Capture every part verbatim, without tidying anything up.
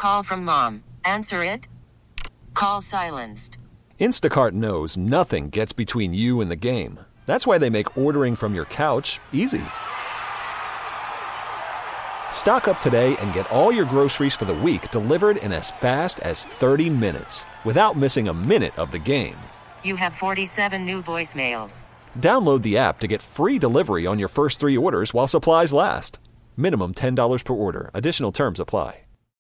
Call from mom. Answer it. Call silenced. Instacart knows nothing gets between you and the game. That's why they make ordering from your couch easy. Stock up today and get all your groceries for the week delivered in as fast as thirty minutes without missing a minute of the game. You have forty-seven new voicemails. Download the app to get free delivery on your first three orders while supplies last. Minimum ten dollars per order. Additional terms apply.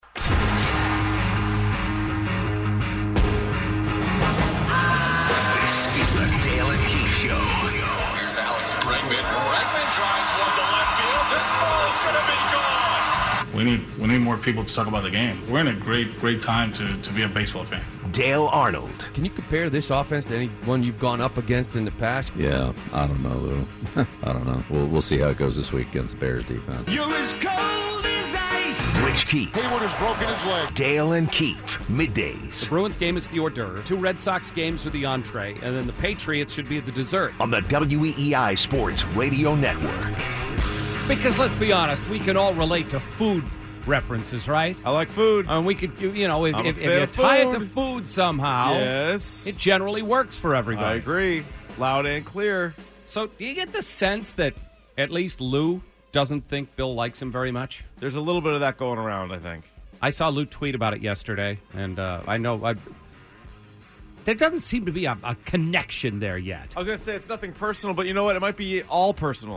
This is the Dale and Keith Show. Here's Alex Bregman. Bregman drives one to left field. This ball is going to be gone. We need we need more people to talk about the game. We're in a great, great time to, to be a baseball fan. Dale Arnold. Can you compare this offense to anyone you've gone up against in the past? Yeah, I don't know, Lou. I don't know. We'll, we'll see how it goes this week against the Bears defense. You're as cold as ice. Rich Keith. Hayward has broken his leg. Dale and Keith. Middays. The Bruins game is the hors d'oeuvre. Two Red Sox games are the entree. And then the Patriots should be the dessert. On the W E E I Sports Radio Network. Because let's be honest, we can all relate to food references, right? I like food. And we could, you know, if, I'm a if, if fan you of tie it to food. food somehow, Yes. it generally works for everybody. I agree. Loud and clear. So do you get the sense that at least Lou doesn't think Bill likes him very much? There's a little bit of that going around, I think. I saw Lou tweet about it yesterday, and uh, I know I, there doesn't seem to be a, a connection there yet. I was going to say it's nothing personal, but you know what? It might be all personal.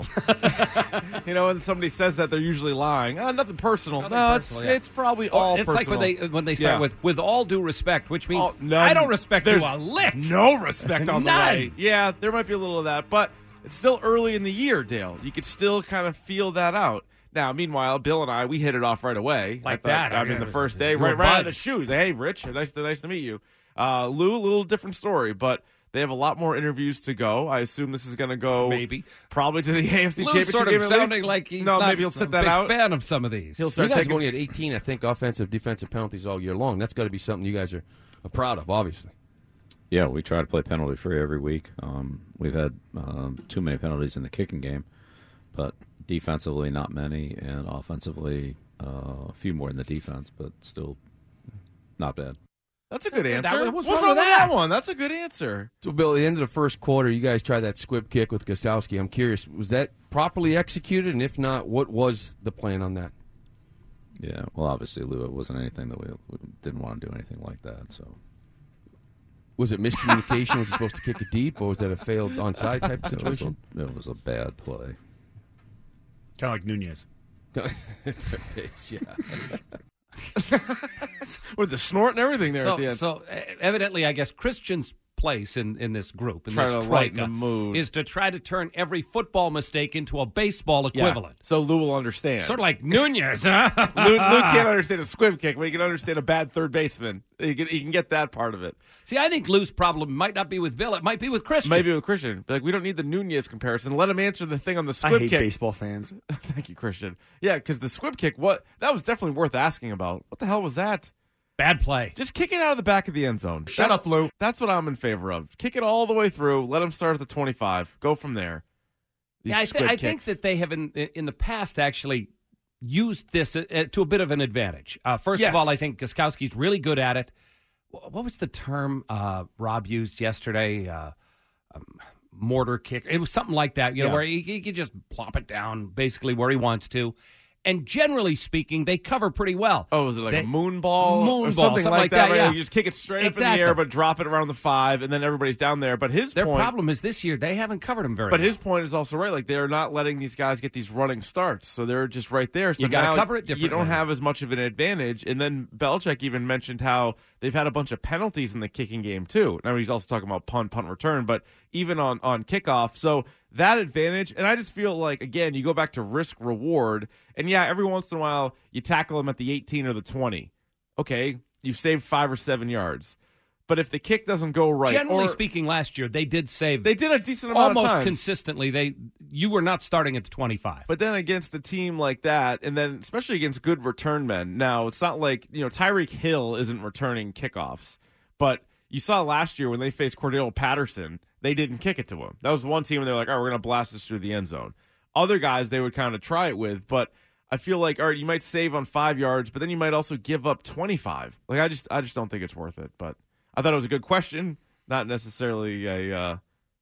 You know, when somebody says that, they're usually lying. Oh, nothing personal. Nothing no, personal, it's yeah. it's probably Or all it's personal. like when they when they start Yeah. with "with all due respect," which means Oh, none- I don't respect you there's a lick. No respect on the None. way. Yeah, there might be a little of that, but it's still early in the year, Dale. You could still kind of feel that out. Now, meanwhile, Bill and I, we hit it off right away. Like I thought- that. I mean, the first day, You right, were right out of the buds. shoes. Hey, Rich, nice to nice to meet you. Uh, Lou, a little different story, but they have a lot more interviews to go. I assume this is going to go Maybe. probably to the A F C Lou's Championship sort game. of at sounding least. like he's no, not maybe he'll a sit that big out. fan of some of these. He'll You start guys taking. have only had eighteen, I think, offensive, defensive penalties all year long. That's got to be something you guys are, are proud of, obviously. Yeah, we try to play penalty free every week. Um, we've had um, too many penalties in the kicking game, but defensively not many, and offensively uh, a few more in the defense, but still not bad. That's a good answer. That- what's what's wrong with with that? that one? That's a good answer. So, Bill, at the end of the first quarter, you guys tried that squib kick with Gostowski. I'm curious, was that properly executed? And if not, what was the plan on that? Yeah, well, obviously, Lou, it wasn't anything that we, we didn't want to do anything like that. So Was it miscommunication? Was he supposed to kick it deep, or was that a failed onside type it was, situation? a, it was a bad play. Kind of like Nunez. yeah. With the snort and everything there so, at the end. so uh, evidently, I guess Christian's place in, in this group, in Try this to lighten the troika, mood. is to try to turn every football mistake into a baseball Yeah. equivalent. So Lou will understand. Sort of like Nunez, huh? Lou, Lou can't understand a squib kick, but he can understand a bad third baseman. He can, he can get that part of it. See, I think Lou's problem might not be with Bill. It might be with Christian. Maybe with Christian. But like, we don't need the Nunez comparison. Let him answer the thing on the I squib hate kick. baseball fans. Thank you, Christian. Yeah, because the squib kick, what that was definitely worth asking about. What the hell was that? Bad play. Just kick it out of the back of the end zone. Shut That's- up, Lou. That's what I'm in favor of. Kick it all the way through. Let him start at the twenty-five. Go from there. These Yeah, I, th- squib I think kicks. that they have in, in the past actually used this uh, to a bit of an advantage. Uh, first Yes. of all, I think Gostowski's really good at it. Wh- What was the term uh, Rob used yesterday? Uh, um, mortar kick. It was something like that, you know, Yeah. where he, he can just plop it down basically where he wants to. And generally speaking, they cover pretty well. Oh, was it like They- a moon ball Moon or ball, something, something like like that? that, right? yeah. You just kick it straight up in Exactly. the air, but drop it around the five, and then everybody's down there. But his Their point, problem is this year they haven't covered him very but well. his point is also right. Like they're not letting these guys get these running starts, so they're just right there. So You gotta now cover it You differently. don't have as much of an advantage. And then Belichick even mentioned how they've had a bunch of penalties in the kicking game too. Now he's also talking about punt, punt return, but even on on kickoff. So that advantage, and I just feel like again, you go back to risk reward, and yeah, every once in a while you tackle them at the eighteen or the twenty. Okay, you've saved five or seven yards. But if the kick doesn't go right, Generally or, speaking, last year they did save. they did a decent amount of almost times. consistently. They you were not starting at the twenty-five. But then against a team like that, and then especially against good return men, now it's not like, you know, Tyreek Hill isn't returning kickoffs. But you saw last year when they faced Cordell Patterson, they didn't kick it to him. That was one team where they were like, all right, we're going to blast this through the end zone. Other guys they would kind of try it with, but I feel like, all right, you might save on five yards, but then you might also give up twenty-five. Like I just, I just don't think it's worth it. But I thought it was a good question, not necessarily a uh,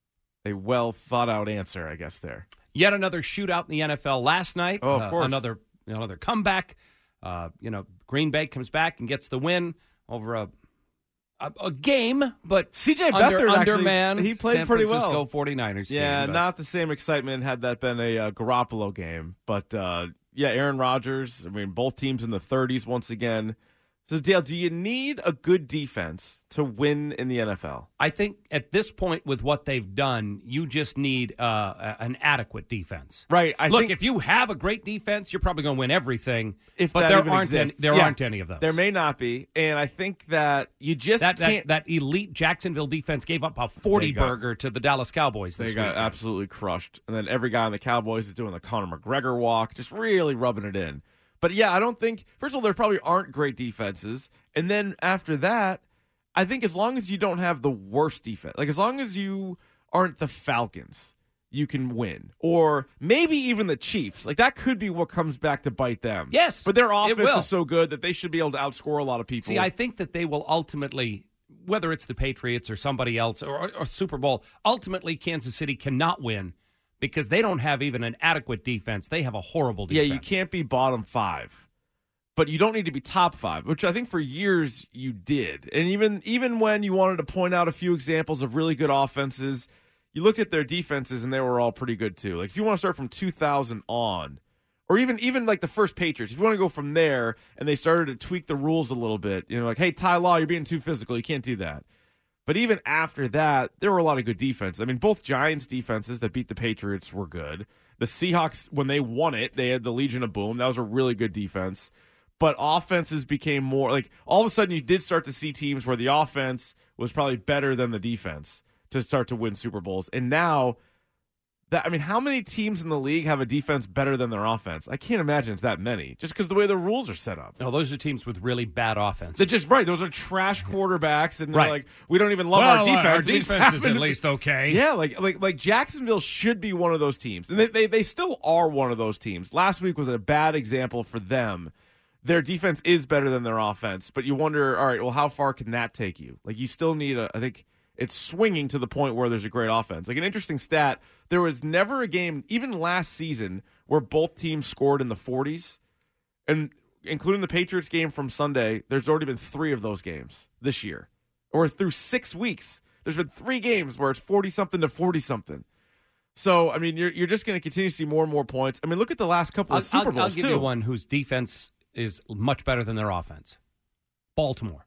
a well thought out answer, I guess. There, yet another shootout in the N F L last night. Oh, of uh, course, another another comeback. Uh, you know, Green Bay comes back and gets the win over a a, a game, but C J under, Beathard underman. Actually, he played San pretty Francisco well. forty-niners Yeah, team, not the same excitement had that been a uh, Garoppolo game, but uh, yeah, Aaron Rodgers. I mean, both teams in the thirties once again. So, Dale, do you need a good defense to win in the N F L? I think at this point, with what they've done, you just need uh, an adequate defense. Right. I Look, think if you have a great defense, you're probably going to win everything. If but that there even aren't any, exists. there Yeah. aren't any of those. There may not be, and I think that you just that, can't. that that elite Jacksonville defense gave up a forty got- burger to the Dallas Cowboys. This They got weekend. absolutely crushed. And then every guy on the Cowboys is doing the Conor McGregor walk, just really rubbing it in. But yeah, I don't think, first of all, there probably aren't great defenses. And then after that, I think as long as you don't have the worst defense, like as long as you aren't the Falcons, you can win. Or maybe even the Chiefs. Like that could be what comes back to bite them. Yes, But their it offense will. is so good that they should be able to outscore a lot of people. See, I think that they will ultimately, whether it's the Patriots or somebody else or, or, or Super Bowl, ultimately Kansas City cannot win because they don't have even an adequate defense. They have a horrible defense. Yeah, you can't be bottom five, but you don't need to be top five, which I think for years you did. And even even when you wanted to point out a few examples of really good offenses, you looked at their defenses and they were all pretty good too. Like if you want to start from two thousand on, or even even like the first Patriots, if you want to go from there and they started to tweak the rules a little bit, you know, like, hey, Ty Law, you're being too physical. You can't do that. But even after that, there were a lot of good defense. I mean, both Giants defenses that beat the Patriots were good. The Seahawks, when they won it, they had the Legion of Boom. That was a really good defense. But offenses became more like all of a sudden you did start to see teams where the offense was probably better than the defense to start to win Super Bowls. And now that I mean, how many teams in the league have a defense better than their offense? I can't imagine it's that many, just because the way the rules are set up. No, those are teams with really bad offense. They're just right. Those are trash quarterbacks, and they're Right. like, we don't even love well, our defense. Our We just defense is happen at to- least okay. Yeah, like like like Jacksonville should be one of those teams, and they, they they still are one of those teams. Last week was a bad example for them. Their defense is better than their offense, but you wonder, all right, well, how far can that take you? Like, you still need a. I think it's swinging to the point where there's a great offense. Like an interesting stat, there was never a game, even last season, where both teams scored in the forties, and including the Patriots game from Sunday. There's already been three of those games this year, or through six weeks. There's been three games where it's forty something to forty something. So, I mean, you're you're just going to continue to see more and more points. I mean, look at the last couple I'll, of Super I'll, Bowls I'll give too. you one whose defense is much better than their offense. Baltimore.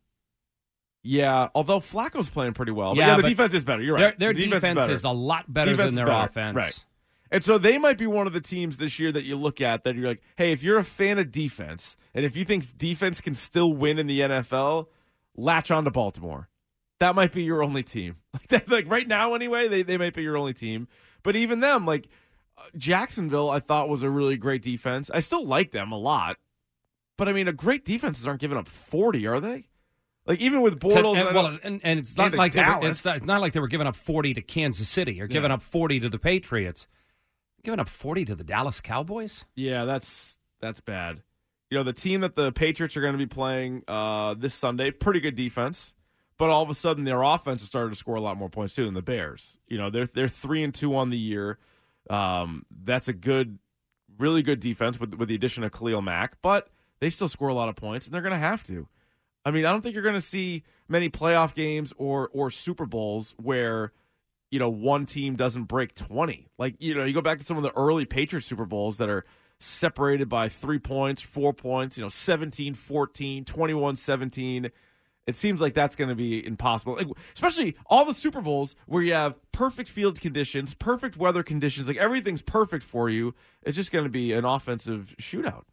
Yeah, although Flacco's playing pretty well. But Yeah, yeah, the but defense is better. You're Their, right. their The defense, better. is a lot better Defense than their is better. offense. Right. And so they might be one of the teams this year that you look at that you're like, hey, if you're a fan of defense, and if you think defense can still win in the N F L, latch on to Baltimore. That might be your only team. Like, that, like right now, anyway, they, they might be your only team. But even them, like uh, Jacksonville, I thought was a really great defense. I still like them a lot. But I mean, a great defenses aren't giving up forty, are they? Like even with Bortles, To- and, and, well, and, and it's not and to like they were, Dallas. it's not, not like they were giving up forty to Kansas City or giving Yeah. up forty to the Patriots. Giving up forty to the Dallas Cowboys? yeah, that's that's bad. You know, the team that the Patriots are going to be playing uh, this Sunday, pretty good defense, but all of a sudden their offense has started to score a lot more points too than the Bears. You know, they're they're three and two on the year. Um, that's a good, really good defense with with the addition of Khalil Mack, but they still score a lot of points, and they're going to have to. I mean, I don't think you're going to see many playoff games or or Super Bowls where, you know, one team doesn't break twenty. Like, you know, you go back to some of the early Patriots Super Bowls that are separated by three points, four points, you know, seventeen fourteen, twenty-one seventeen. It seems like that's going to be impossible, like, especially all the Super Bowls where you have perfect field conditions, perfect weather conditions, like everything's perfect for you. It's just going to be an offensive shootout.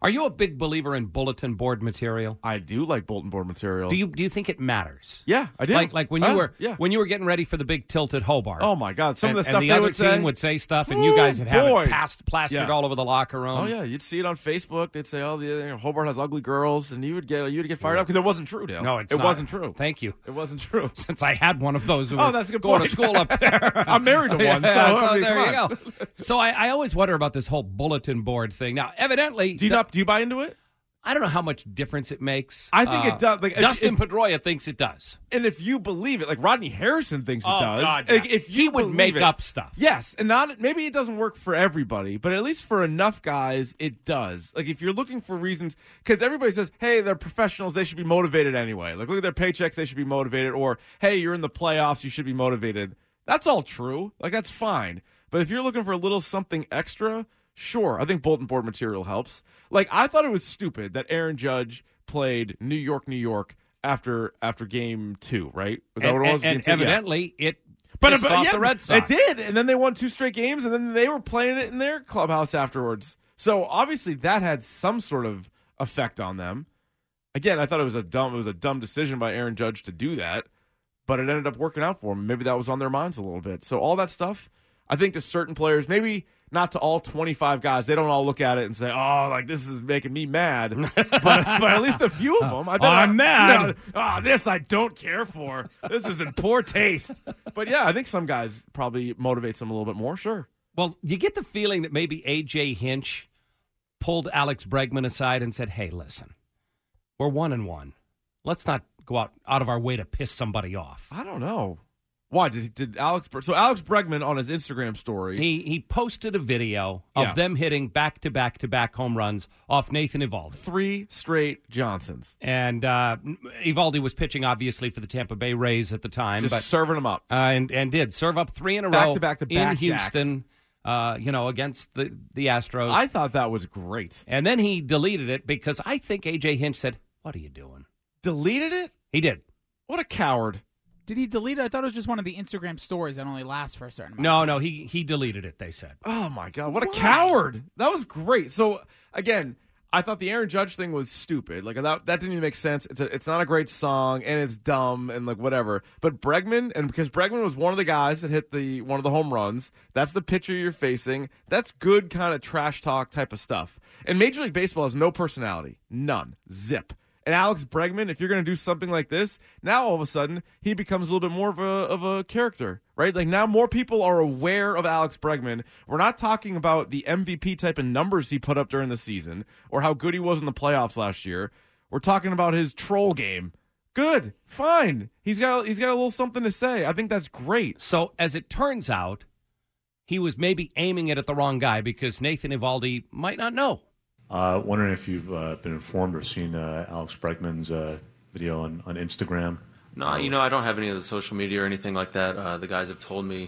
Are you a big believer in bulletin board material? I do like bulletin board material. Do you do you think it matters? Yeah, I do. Like like when you Uh, were yeah. when you were getting ready for the big tilt at Hobart. Oh my God! Some and, of the stuff and the they other would team say, would say stuff, and you guys would have boy. it past, plastered Yeah. all over the locker room. Oh yeah, you'd see it on Facebook. They'd say, "Oh, the you know, Hobart has ugly girls," and you would get you would get fired up because it wasn't true, Dale. No, it's it not. wasn't true. Thank you. It wasn't true. Since I had one of those. Who Oh, were that's a good going point. to school up there. I'm married to one, so, Yeah, I mean, there come you on. go. So I, I always wonder about this whole bulletin board thing. Now, evidently, Do you the- not? Do you buy into it? I don't know how much difference it makes. I think it does. Like, if- Dustin if- Pedroia thinks it does. And if you believe it, like Rodney Harrison thinks it Oh, does. God, Like, yeah. if you He would believe make it- up stuff. Yes, and not maybe it doesn't work for everybody, but at least for enough guys, it does. Like if you're looking for reasons, because everybody says, "Hey, they're professionals; they should be motivated anyway." Like look at their paychecks; they should be motivated. Or, "Hey, you're in the playoffs; you should be motivated." That's all true. Like that's fine. But if you're looking for a little something extra, sure, I think bulletin board material helps. Like I thought it was stupid that Aaron Judge played New York, New York after after game two, right? Was that And, what it was? and- Game and two? Yeah. evidently, it But, pissed but off yeah, the Red Sox. It did, and then they won two straight games, and then they were playing it in their clubhouse afterwards. So obviously that had some sort of effect on them. Again, I thought it was a dumb it was a dumb decision by Aaron Judge to do that, but it ended up working out for them. Maybe that was on their minds a little bit. So all that stuff, I think to certain players, maybe not to all twenty-five guys, they don't all look at it and say, "Oh, like this is making me mad." but, but at least a few of them, I bet. I'm mad. Ah, this I don't care for. This is in poor taste. But yeah, I think some guys probably motivates them a little bit more. Sure. Well, you get the feeling that maybe A J Hinch pulled Alex Bregman aside and said, "Hey, listen, we're one and one. Let's not go out, out of our way to piss somebody off." I don't know. Why did did Alex? So Alex Bregman on his Instagram story, He he posted a video of Yeah. them hitting back to back to back home runs off Nathan Eovaldi. three straight Johnsons, And uh, Eovaldi was pitching, obviously, for the Tampa Bay Rays at the time. just but, serving them up. uh, and, and did serve up three in a Back row to back to in back Houston, uh, you know, against the, the Astros. I thought that was great. and then he deleted it because I think A J Hinch said, "What are you doing?" Deleted it? He did. What a coward! Did he delete it? I thought it was just one of the Instagram stories that only lasts for a certain amount. No, of time. no, he he deleted it, they said. Oh my god, what a coward! That was great. So again, I thought the Aaron Judge thing was stupid. Like that, that didn't even make sense. It's a, it's not a great song, and it's dumb, and like whatever. But Bregman, and because Bregman was one of the guys that hit the one of the home runs, that's the pitcher you're facing. That's good kind of trash talk type of stuff. And Major League Baseball has no personality, none, zip. And Alex Bregman, if you're going to do something like this, now all of a sudden he becomes a little bit more of a of a character, right? Like now more people are aware of Alex Bregman. We're not talking about the M V P type of numbers he put up during the season or how good he was in the playoffs last year. We're talking about his troll game. Good, fine. He's got he's got a little something to say. I think that's great. So as it turns out, he was maybe aiming it at the wrong guy because Nathan Eovaldi might not know. Uh, wondering if you've uh, been informed or seen uh, Alex Bregman's uh, video on, on Instagram. No, you know, I don't have any of the social media or anything like that. Uh, the guys have told me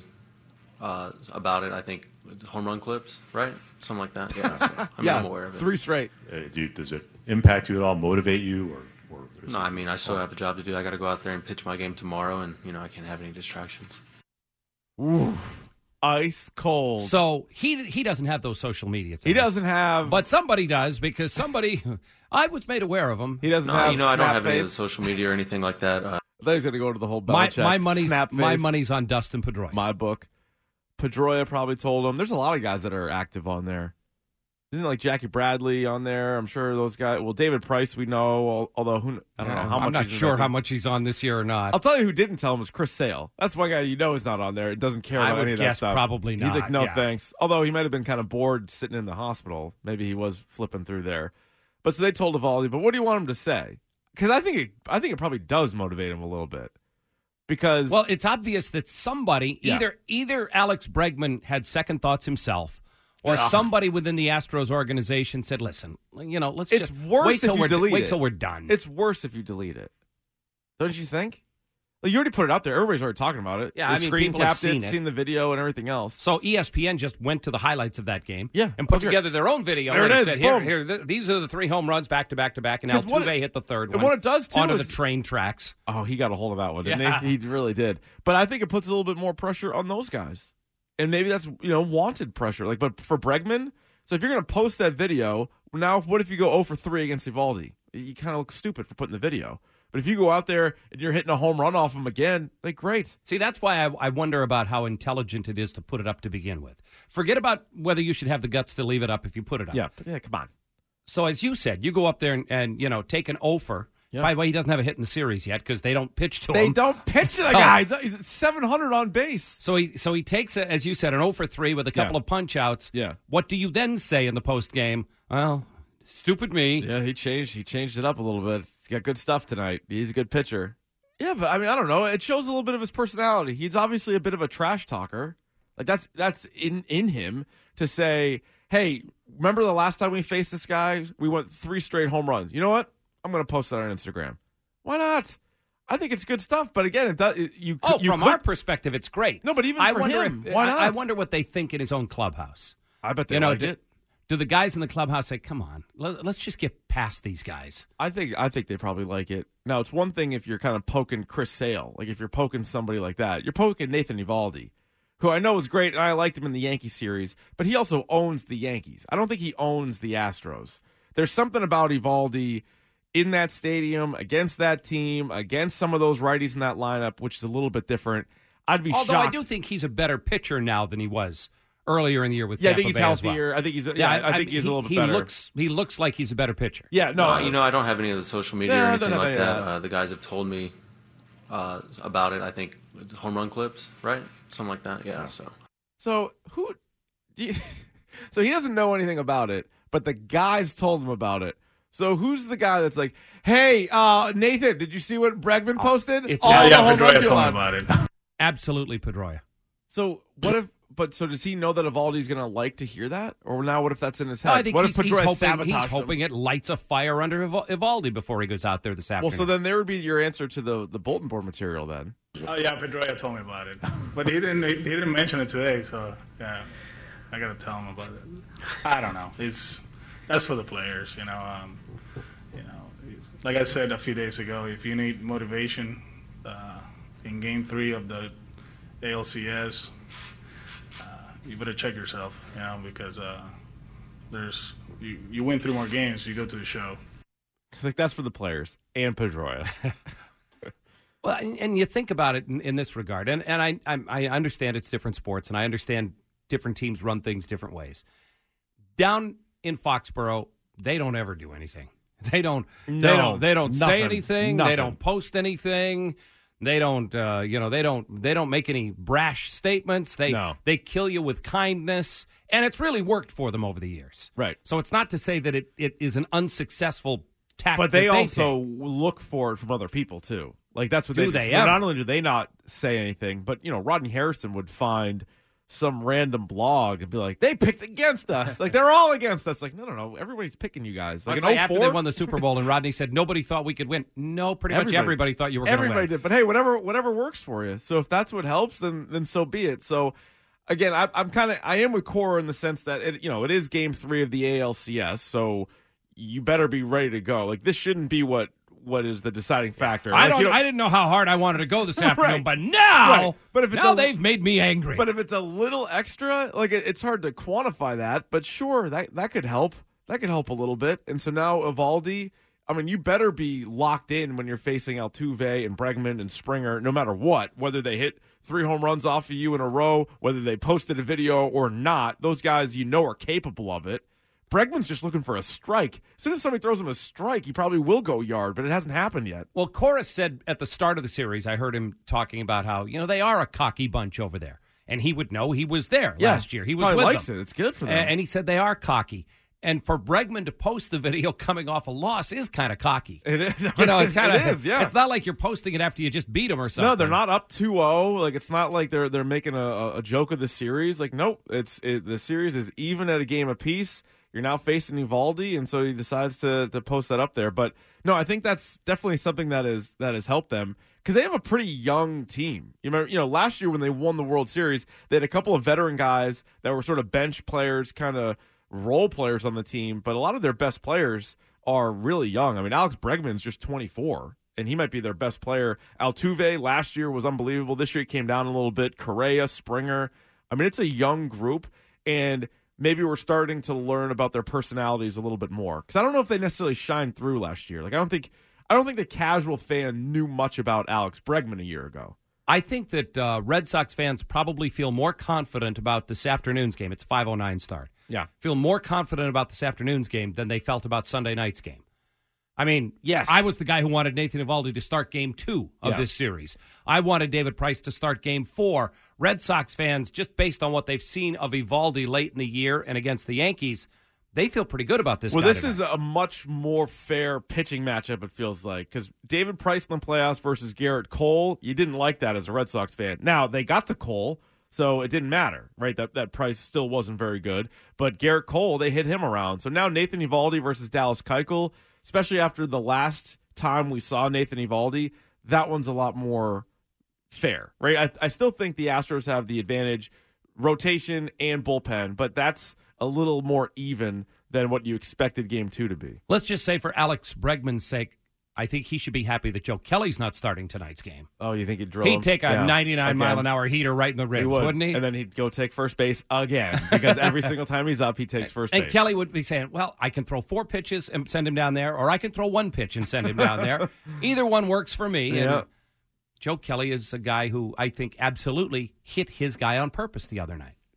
uh, about it. I think home run clips, right? Something like that. Yeah, so, I mean, yeah, I'm aware of it. Three straight. Uh, do you, does it impact you at all, motivate you? or, or is No, it- I mean, I still have a job to do. I got to go out there and pitch my game tomorrow, and, you know, I can't have any distractions. Ooh, ice cold. So he he doesn't have those social media things. He doesn't have. But somebody does because somebody, I was made aware of him. He doesn't No, have. you know, I don't have any of Snapface. the social media or anything like that. Uh, I thought he was going to go to the whole My, Belichick my money's snap my face. money's on Dustin Pedroia. My book. Pedroia probably told him. There's a lot of guys that are active on there. Isn't it like Jackie Bradley on there? I'm sure those guys. Well, David Price we know, al- although who I don't know how much. I'm not he's sure invested. how much he's on this year or not. I'll tell you who didn't tell him was Chris Sale. That's one guy you know is not on there. It doesn't care I about would any of that guess stuff. probably He's not, like, no yeah. thanks. Although he might have been kind of bored sitting in the hospital. Maybe he was flipping through there. But so they told Eovaldi. But what do you want him to say? Because I think it, I think it probably does motivate him a little bit. Because Well, it's obvious that somebody, Yeah. either either Alex Bregman had second thoughts himself, or Ugh. somebody within the Astros organization said, "Listen, you know, let's it's just worse wait if till you we're delete wait it. till we're done." It's worse if you delete it. Don't you think? Like, you already put it out there. Everybody's already talking about it. Yeah, the I mean, screen people have capped seen it, it. seen the video and everything else. So E S P N just went to the highlights of that game, Yeah, and put okay. together their own video There and it is, said, "Here, boom. here, th- these are the three home runs back to back to back, and Because what Altuve it- hit the third and one what it does, too, onto is- the train tracks." Oh, he got a hold of that one, didn't Yeah. he? He really did. But I think it puts a little bit more pressure on those guys. And maybe that's, you know, wanted pressure. Like, but for Bregman, so if you're going to post that video, now what if you go oh for three against Eovaldi? You kind of look stupid for putting the video. But if you go out there and you're hitting a home run off him again, like, great. See, that's why I, I wonder about how intelligent it is to put it up to begin with. Forget about whether you should have the guts to leave it up if you put it up. Yeah, but yeah, come on. So as you said, you go up there and, and you know, take an offer. Yeah. By the way, he doesn't have a hit in the series yet because they don't pitch to They him. don't pitch to the So- guy. He's- He's at seven hundred on base. So he so he takes, a, as you said, an oh for three with a couple Yeah. of punch-outs. Yeah. What do you then say in the post-game? Well, stupid me. Yeah, he changed. He changed it up a little bit. He's got good stuff tonight. He's a good pitcher. Yeah, but I mean, I don't know. It shows a little bit of his personality. He's obviously a bit of a trash talker. Like that's that's in in him to say, "Hey, remember the last time we faced this guy? We went three straight home runs. You know what? I'm going to post that on Instagram. Why not? I think it's good stuff. But again, it does. It, you Oh, you from could, our perspective, it's great. No, but even I for wonder him, if, why I- not? I wonder what they think in his own clubhouse. I bet they you know, like do, it. do the guys in the clubhouse say, "Come on, let, let's just get past these guys"? I think I think they probably like it. Now, it's one thing if you're kind of poking Chris Sale, like if you're poking somebody like that. You're poking Nathan Eovaldi, who I know is great, and I liked him in the Yankee series, but he also owns the Yankees. I don't think he owns the Astros. There's something about Eovaldi in that stadium, against that team, against some of those righties in that lineup, which is a little bit different. I'd be Although shocked. I do think he's a better pitcher now than he was earlier in the year with Yeah, I Tampa think he's Bay as well. healthier. I think he's- yeah, I think he's a he- little bit he better. Looks, he looks like he's a better pitcher. Yeah, no, Uh, you know, I don't have any of the social media No, or I don't anything have like any of that. that. Uh, the guys have told me uh, about it. I think it's home run clips, right? Something like that. Yeah. So So who? Do you, so he doesn't know anything about it, but the guys told him about it. So who's the guy that's like, "Hey, uh, Nathan, did you see what Bregman posted? It's All yeah, the yeah, home Pedroia runs you told me allowed." about it. Absolutely, Pedroia. So what if? But so does he know that Evaldi's going to like to hear that, or now what if that's in his head? No, I think what he's, if he's Pedroia hoping, sabotaged he's him? hoping it lights a fire under Eval- Evaldi before he goes out there this Well, afternoon. so then there would be your answer to the the bulletin board material then. Oh yeah, Pedroia told me about it, but he didn't. He didn't mention it today, so yeah, I gotta tell him about it. I don't know. It's that's for the players, you know. Um, you know, like I said a few days ago, if you need motivation uh, in Game Three of the A L C S, uh, you better check yourself, you know, because uh, there's you, you win three more games, you go to the show. It's like that's for the players and Pedroia. Well, and, and you think about it in, in this regard, and, and I, I I understand it's different sports, and I understand different teams run things different ways. Down in Foxborough, they don't ever do anything. They don't. No, they don't. They don't nothing, say anything. nothing. They don't post anything. They don't. Uh, you know. They don't. They don't make any brash statements. They No. they kill you with kindness, and it's really worked for them over the years. Right. So it's not to say that it, it is an unsuccessful tactic. But they that also take. look for it from other people too. Like that's what Do they, they So ever? not only do they not say anything, but you know, Rodney Harrison would find some random blog and be like, "They picked against us. Like they're all against us." Like, no, no, no. Everybody's picking you guys. Like That's in like after oh they four won the Super Bowl, and Rodney said nobody thought we could win. No, pretty much Everybody. everybody thought you were going to win. Everybody did, but hey, whatever, whatever works for you. So if that's what helps, then then so be it. So again, I, I'm kind of I am with Cora in the sense that it you know it is Game Three of the A L C S, so you better be ready to go. Like this shouldn't be what what is the deciding factor. I Like, don't, you I didn't know how hard I wanted to go this afternoon, Right. but now, Right. But if it's now a- they've made me angry. But if it's a little extra, like it, it's hard to quantify that. But sure, that that could help. That could help a little bit. And so now Evaldi, I mean, you better be locked in when you're facing Altuve and Bregman and Springer, no matter what, whether they hit three home runs off of you in a row, whether they posted a video or not. Those guys you know are capable of it. Bregman's just looking for a strike. As soon as somebody throws him a strike, he probably will go yard, but it hasn't happened yet. Well, Cora said at the start of the series, I heard him talking about how, you know, they are a cocky bunch over there. And he would know he was there Yeah. last year. He was Probably with likes them. it. It's good for them. A- And he said they are cocky. And for Bregman to post the video coming off a loss is kind of cocky. It is. You know, it's kind of It is, yeah. It's not like you're posting it after you just beat him or something. No, they're not up two oh. Like it's not like they're they're making a, a joke of the series. Like nope, it's it, the series is even at a game apiece. You're now facing Evaldi, and so he decides to to post that up there. But no, I think that's definitely something that is that has helped them because they have a pretty young team. You remember, you know, last year when they won the World Series, they had a couple of veteran guys that were sort of bench players, kind of role players on the team. But a lot of their best players are really young. I mean, Alex Bregman's just twenty-four. And he might be their best player. Altuve last year was unbelievable. This year he came down a little bit. Correa, Springer. I mean, it's a young group. And maybe we're starting to learn about their personalities a little bit more. Because I don't know if they necessarily shined through last year. Like I don't think I don't think the casual fan knew much about Alex Bregman a year ago. I think that uh, Red Sox fans probably feel more confident about this afternoon's game. It's a five oh nine start. Yeah. Feel more confident about this afternoon's game than they felt about Sunday night's game. I mean, yes. I was the guy who wanted Nathan Eovaldi to start game two of yeah. this series. I wanted David Price to start game four. Red Sox fans, just based on what they've seen of Eovaldi late in the year and against the Yankees, they feel pretty good about this Well, guy this tonight. is a much more fair pitching matchup, it feels like, because David Price in the playoffs versus Garrett Cole, you didn't like that as a Red Sox fan. Now, they got to Cole, so it didn't matter, right? That that Price still wasn't very good. But Garrett Cole, they hit him around. So now Nathan Eovaldi versus Dallas Keuchel, especially after the last time we saw Nathan Eovaldi, that one's a lot more fair, right? I, I still think the Astros have the advantage, rotation and bullpen, but that's a little more even than what you expected game two to be. Let's just say for Alex Bregman's sake, I think he should be happy that Joe Kelly's not starting tonight's game. Oh, you think he'd drill He'd him? take a Yeah. ninety-nine mile Again. an hour heater right in the ribs, He would. wouldn't he? And then he'd go take first base again because every single time he's up, he takes first and base. Kelly would be saying, well, I can throw four pitches and send him down there, or I can throw one pitch and send him down there. Either one works for me. Yeah. And Joe Kelly is a guy who I think absolutely hit his guy on purpose the other night.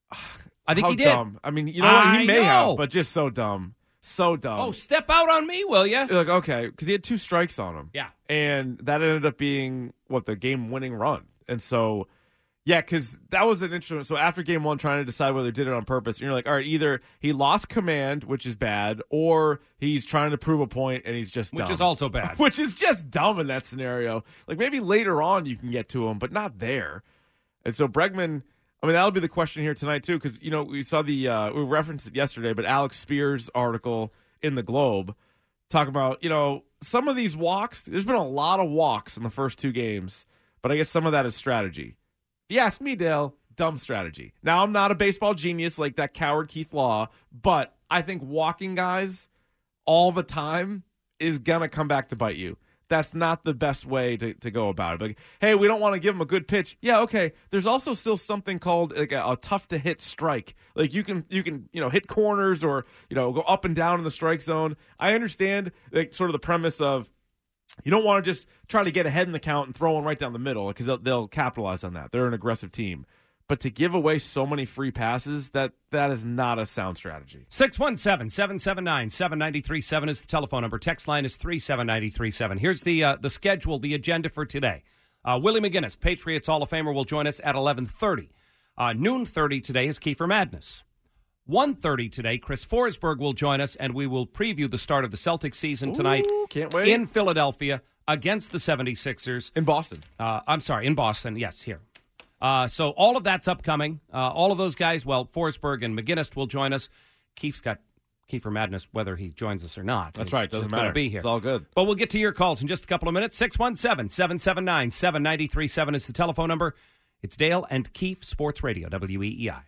I think How he did. dumb. I mean, you know what? He I may know. have, but just so dumb. So dumb. Oh, step out on me, will you? You're like, okay, because he had two strikes on him. Yeah. And that ended up being, what, the game-winning run. And so, yeah, because that was an interesting. So after game one, trying to decide whether he did it on purpose, and you're like, all right, either he lost command, which is bad, or he's trying to prove a point, and he's just Which dumb. is also bad. Which is just dumb in that scenario. Like, maybe later on you can get to him, but not there. And so Bregman, I mean, that'll be the question here tonight, too, because, you know, we saw the, uh, we referenced it yesterday, but Alex Spears' article in the Globe talking about, you know, some of these walks, there's been a lot of walks in the first two games, but I guess some of that is strategy. If you ask me, Dale, dumb strategy. Now, I'm not a baseball genius like that coward Keith Law, but I think walking guys all the time is going to come back to bite you. That's not the best way to, to go about it. Like, hey, we don't want to give him a good pitch. Yeah, okay. There's also still something called like a, a tough to hit strike. Like you can you can you know hit corners or you know go up and down in the strike zone. I understand like sort of the premise of you don't want to just try to get ahead in the count and throw one right down the middle because they'll, they'll capitalize on that. They're an aggressive team. But to give away so many free passes, that that is not a sound strategy. six one seven, seven seven nine, seven nine three seven is the telephone number. Text line is three seven nine three seven. Here's the uh, the schedule, the agenda for today. Uh, Willie McGinnis, Patriots Hall of Famer, will join us at eleven thirty. Uh, noon thirty today is Kiefer Madness. one thirty today, Chris Forsberg will join us, and we will preview the start of the Celtics season tonight. Ooh, can't wait. In Philadelphia against the seventy-sixers. In Boston. Uh, I'm sorry, in Boston. Yes, here. Uh, so all of that's upcoming. Uh, all of those guys, well, Forsberg and McGinnis will join us. Keith's got Kiefer Madness, whether he joins us or not. That's He's right. Doesn't just gotta matter. Be here. It's all good. But we'll get to your calls in just a couple of minutes. six one seven, seven seven nine, seven nine three seven is the telephone number. It's Dale and Keefe Sports Radio, W E E I.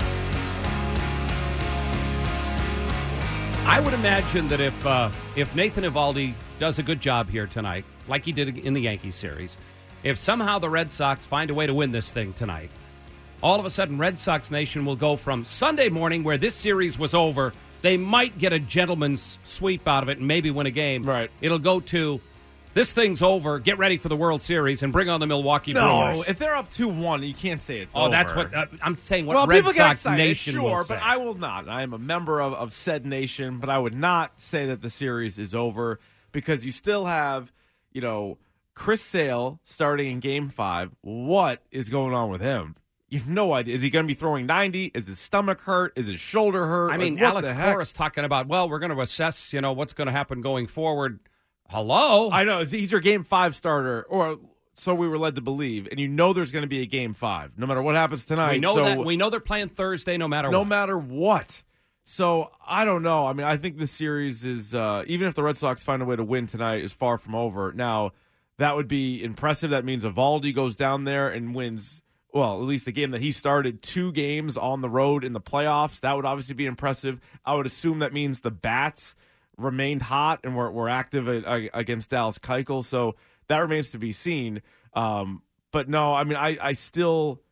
I would imagine that if uh, if Nathan Eovaldi does a good job here tonight, like he did in the Yankees series, if somehow the Red Sox find a way to win this thing tonight, all of a sudden Red Sox Nation will go from Sunday morning, where this series was over, they might get a gentleman's sweep out of it and maybe win a game. Right. It'll go to, this thing's over, get ready for the World Series, and bring on the Milwaukee No, Brewers. if they're up two one, you can't say it's oh, over. that's what, uh, I'm saying what well, Red people get Sox excited, Nation sure, will say. but I will not. I am a member of, of said nation, but I would not say that the series is over because you still have, you know, Chris Sale starting in game five. What is going on with him? You have no idea. Is he going to be throwing ninety? Is his stomach hurt? Is his shoulder hurt? I Like, mean, what Alex the heck? Cora is talking about, well, we're going to assess, you know, what's going to happen going forward. Hello? I know. He's your game five starter, or so we were led to believe. And you know there's going to be a game five, no matter what happens tonight. We know so, that. We know they're playing Thursday no matter no what. matter what. So I don't know. I mean, I think this series is, uh, even if the Red Sox find a way to win tonight, is far from over. Now, that would be impressive. That means Eovaldi goes down there and wins, well, at least the game that he started, two games on the road in the playoffs. That would obviously be impressive. I would assume that means the bats remained hot and were, were active at, uh, against Dallas Keuchel. So that remains to be seen. Um, but no, I mean, I, I still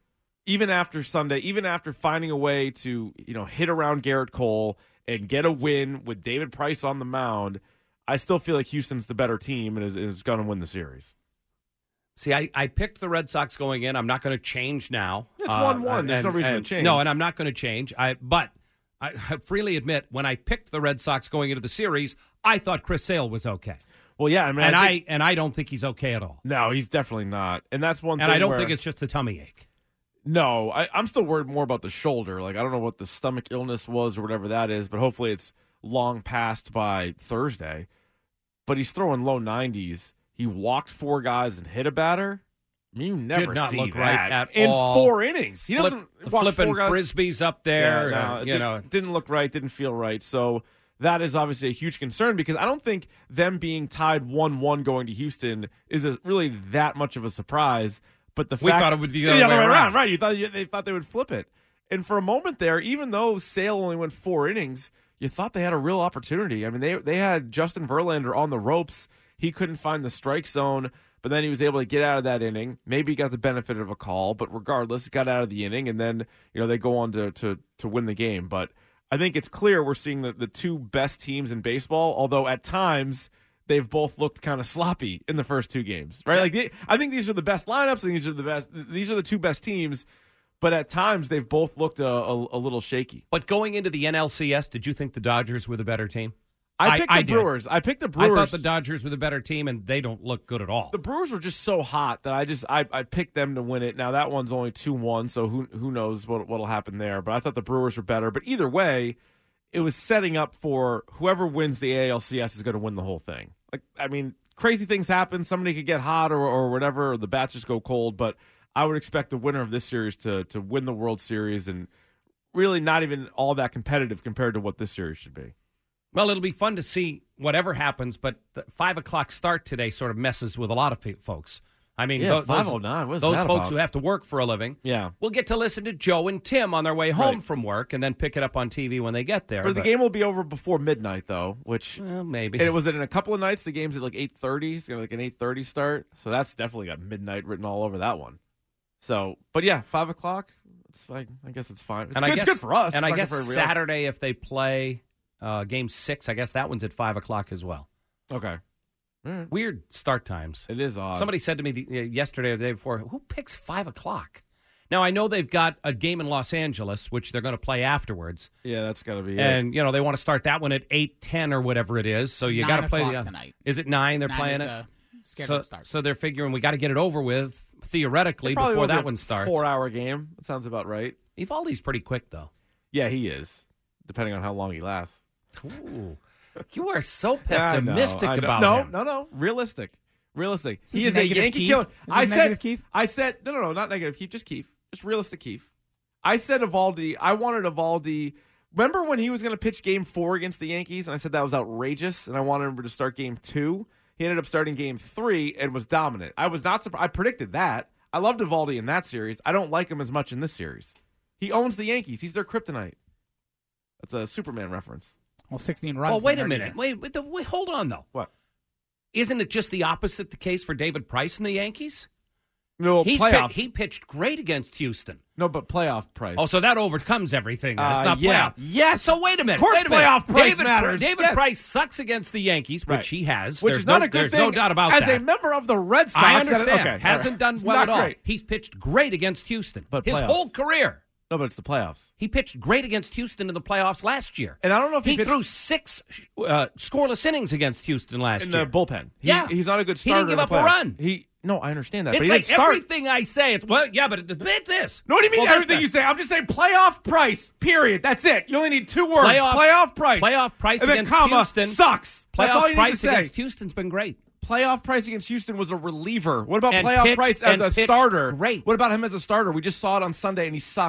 even after Sunday, even after finding a way to, you know, hit around Garrett Cole and get a win with David Price on the mound, I still feel like Houston's the better team and is, is going to win the series. See, I, I picked the Red Sox going in. I'm not going to change now. It's one one. Uh, There's and, no reason and, to change. No, and I'm not going to change. I But I, I freely admit, when I picked the Red Sox going into the series, I thought Chris Sale was okay. Well, yeah, I mean, and I, I, think, and I don't think he's okay at all. No, he's definitely not. And that's one and thing I don't where, think it's just a tummy ache. No, I, I'm still worried more about the shoulder. Like, I don't know what the stomach illness was or whatever that is, but hopefully it's long past by Thursday. But he's throwing low nineties. He walked four guys and hit a batter. I mean, you never Did not see look that right at in all. four innings. He Flip, doesn't walk flipping four guys. frisbees up there. Yeah, no, uh, it you did, know, didn't look right. Didn't feel right. So that is obviously a huge concern because I don't think them being tied one one going to Houston is a, really that much of a surprise. But the we fact, thought it would be the yeah, other way around. right? You thought you, they thought they would flip it, and for a moment there, even though Sale only went four innings, you thought they had a real opportunity. I mean, they they had Justin Verlander on the ropes. He couldn't find the strike zone. But then he was able to get out of that inning. Maybe he got the benefit of a call, but regardless, he got out of the inning, and then you know they go on to to to win the game. But I think it's clear we're seeing the, the two best teams in baseball, although at times they've both looked kind of sloppy in the first two games, right? Like they, I think these are the best lineups, and these are the best. These are the two best teams, but at times they've both looked a, a, a little shaky. But going into the N L C S, did you think the Dodgers were the better team? I picked I, the I Brewers. Did. I picked the Brewers. I thought the Dodgers were the better team, and they don't look good at all. The Brewers were just so hot that I just I, I picked them to win it. Now that one's only two one, so who who knows what what'll happen there. But I thought the Brewers were better. But either way, it was setting up for whoever wins the A L C S is going to win the whole thing. Like I mean, crazy things happen. Somebody could get hot or or whatever, or the bats just go cold. But I would expect the winner of this series to to win the World Series, and really not even all that competitive compared to what this series should be. Well, it'll be fun to see whatever happens, but the five o'clock start today sort of messes with a lot of pe- folks. I mean, Yeah, those, five oh nine, what is those that folks about? who have to work for a living Yeah. will get to listen to Joe and Tim on their way home Right. from work and then pick it up on T V when they get there. But the game will be over before midnight, though, which well, maybe. And it was in a couple of nights. The game's at like eight thirty. It's gonna be like an eight thirty start. So that's definitely got midnight written all over that one. So, but yeah, five o'clock. It's fine. I guess it's fine. It's, and good, I guess, it's good for us. And It's I not good guess for everybody else. Saturday, if they play uh, game six, I guess that one's at five o'clock as well. Okay. All right. Weird start times. It is odd. Somebody said to me the, uh, yesterday or the day before, who picks five o'clock? Now, I know they've got a game in Los Angeles, which they're going to play afterwards. Yeah, that's got to be And, it. you know, they want to start that one at eight ten or whatever it is. So you Nine got to play o'clock the tonight. Is it nine they're Nine playing is it? the So, scheduled start. so they're figuring we got to get it over with theoretically It probably before will be that a one starts. Four-hour game. That sounds about right. Evaldi's pretty quick, though. Yeah, he is, depending on how long he lasts. Ooh. You are so I know, pessimistic I know. about no, him. No, no, Realistic. Realistic. Is He this is a negative Yankee Keith? killer. Is this I said, negative Keith? I said, no, no, no, not negative Keith, just Keith. Just realistic Keith. I said Evaldi, I wanted Evaldi. Remember when he was going to pitch game four against the Yankees, and I said that was outrageous, and I wanted him to start game two? He ended up starting game three and was dominant. I was not surprised. I predicted that. I loved Evaldi in that series. I don't like him as much in this series. He owns the Yankees. He's their kryptonite. That's a Superman reference. Well, sixteen runs. Oh, wait a didn't hurt minute. either. Wait, wait, the- wait, hold on, though. What? Isn't it just the opposite the case for David Price and the Yankees? No, He's playoffs. pi- he pitched great against Houston. No, but playoff Price. Oh, so that overcomes everything. Then. It's Uh, not yeah. playoff. Yes. So wait a minute. Of course wait a minute. playoff Price David, matters. David Yes. Price sucks against the Yankees, which Right. he has. Which There's is not no, a good there's thing. no doubt about as that. a member of the Red Sox, I that- understand. okay, Hasn't all right. done well Not at all. great. He's pitched great against Houston. But his playoffs. whole career. No, but it's the playoffs. He pitched great against Houston in the playoffs last year. And I don't know if he, He pitched threw six uh, scoreless innings against Houston last in year. the bullpen. He, Yeah. he's not a good He starter. didn't give in up the a playoffs. run. He no, I understand that, It's but he like didn't start. everything I say. It's well, yeah, but it's this. No, what do you mean Well, this- everything you say? I'm just saying playoff Price. Period. That's it. You only need two words. Playoff- playoff Price. Playoff Price and then against comma, Houston sucks. Playoff That's all you Price need to say. against Houston's been great. Playoff Price against Houston was a reliever. What about And playoff pitched- Price as and a pitched starter? great. What about him as a starter? We just saw it on Sunday, and he sucked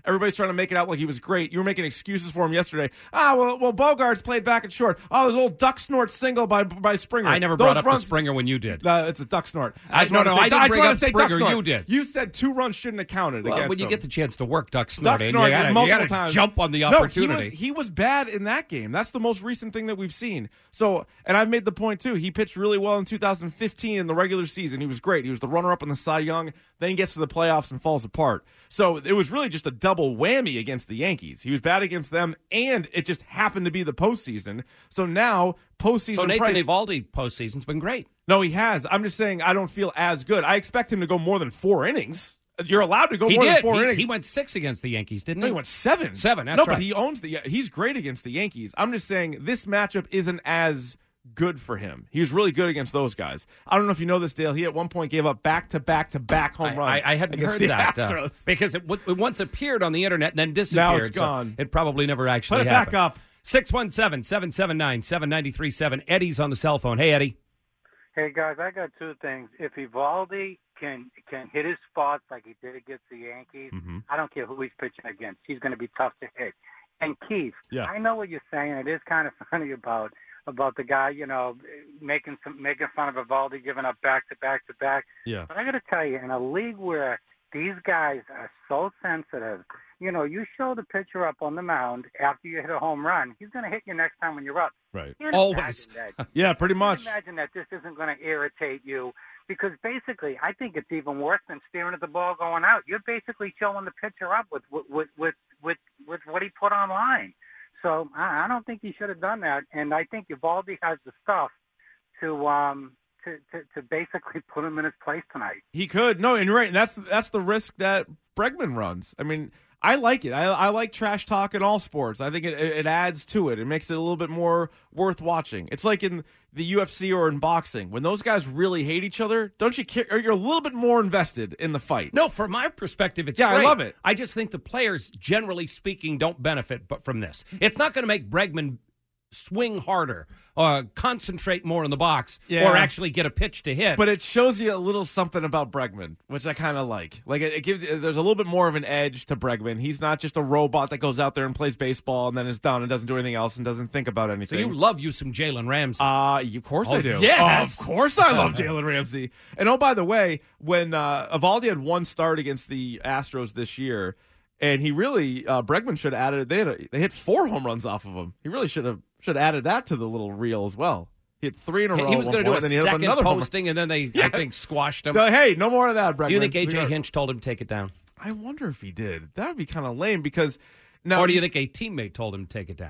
Everybody's trying to make it out like he was great. You were making excuses for him yesterday. Ah, well, well, Bogarts played back and short. Oh, there's old duck snort single by by Springer. I never Those brought up runs, the Springer when you did. Uh, it's a duck snort. I, just no, wanted no, to say- I didn't just bring wanted up to say duck Springer. snort. You did. You said two runs shouldn't have counted Well, against when you him. get the chance to work duck Duck snorting, snort you gotta, multiple you gotta times. jump on the No, he was- opportunity. he was bad in that game. That's the most recent thing that we've seen. So, and I've made the point too. He pitched really well in two thousand fifteen in the regular season. He was great. He was the runner-up in the Cy Young. Then he gets to the playoffs and falls apart. So it was really just a double whammy against the Yankees. He was bad against them, and it just happened to be the postseason. So now postseason. So Nathan Price, Eovaldi postseason's been great. No, he has. I'm just saying I don't feel as good. I expect him to go more than four innings. You're allowed to go He more did. than four he, innings. he went six against the Yankees, didn't No, he? he went seven. Seven, that's no, right. but he owns the. He's great against the Yankees. I'm just saying this matchup isn't as good for him. He was really good against those guys. I don't know if you know this, Dale. He at one point gave up back to back to back home I, runs. I, I hadn't against heard the that uh, Astros. because it, w- it once appeared on the internet and then disappeared. Now it's so gone. it probably never actually Put it happened. back up. six one seven, seven seven nine, seven nine three seven. Eddie's on the cell phone. Hey, Eddie. Hey guys, I got two things. If Eovaldi can can hit his spots like he did against the Yankees, Mm-hmm. I don't care who he's pitching against. He's going to be tough to hit. And Keith, Yeah. I know what you're saying. It is kind of funny about about the guy, you know, making some making fun of Eovaldi giving up back to back to back. Yeah. But I got to tell you, in a league where these guys are so sensitive, you know, you show the pitcher up on the mound after you hit a home run, he's going to hit you next time when you're up. Right. Can't Always. imagine that. Yeah, pretty much. Can't imagine that this isn't going to irritate you because basically, I think it's even worse than staring at the ball going out. You're basically showing the pitcher up with with with with, with what he put online. So I, I don't think he should have done that, and I think Eovaldi has the stuff to um to, to, to basically put him in his place tonight. He could. No, and you're right. And that's that's the risk that Bregman runs. I mean, I like it. I, I like trash talk in all sports. I think it, it adds to it. It makes it a little bit more worth watching. It's like in the U F C or in boxing. When those guys really hate each other, don't you care? Or you're a little bit more invested in the fight. No, from my perspective, it's Yeah, I great. love it. I just think the players, generally speaking, don't benefit but from this. It's not going to make Bregman swing harder, uh, concentrate more in the box, Yeah. or actually get a pitch to hit. But it shows you a little something about Bregman, which I kind of like. Like it, it gives there's a little bit more of an edge to Bregman. He's not just a robot that goes out there and plays baseball and then is done and doesn't do anything else and doesn't think about so anything. you love you some Jalen Ramsey. Uh, of course Oh, I do. yes. Oh, of course I love Jalen Ramsey. And oh, by the way, when uh, Eovaldi had one start against the Astros this year, and he really uh, Bregman should have added. They had a, they hit four home runs off of him. He really should have should have added that to the little reel as well. He hit three in a row. he was going to do a then he hit up second another home run. posting, and then they, Yeah. I think, squashed him. So, hey, no more of that, Bregman. Do you think A J We are- Hinch told him to take it down? I wonder if he did. That would be kind of lame because now. Or do you think a teammate told him to take it down?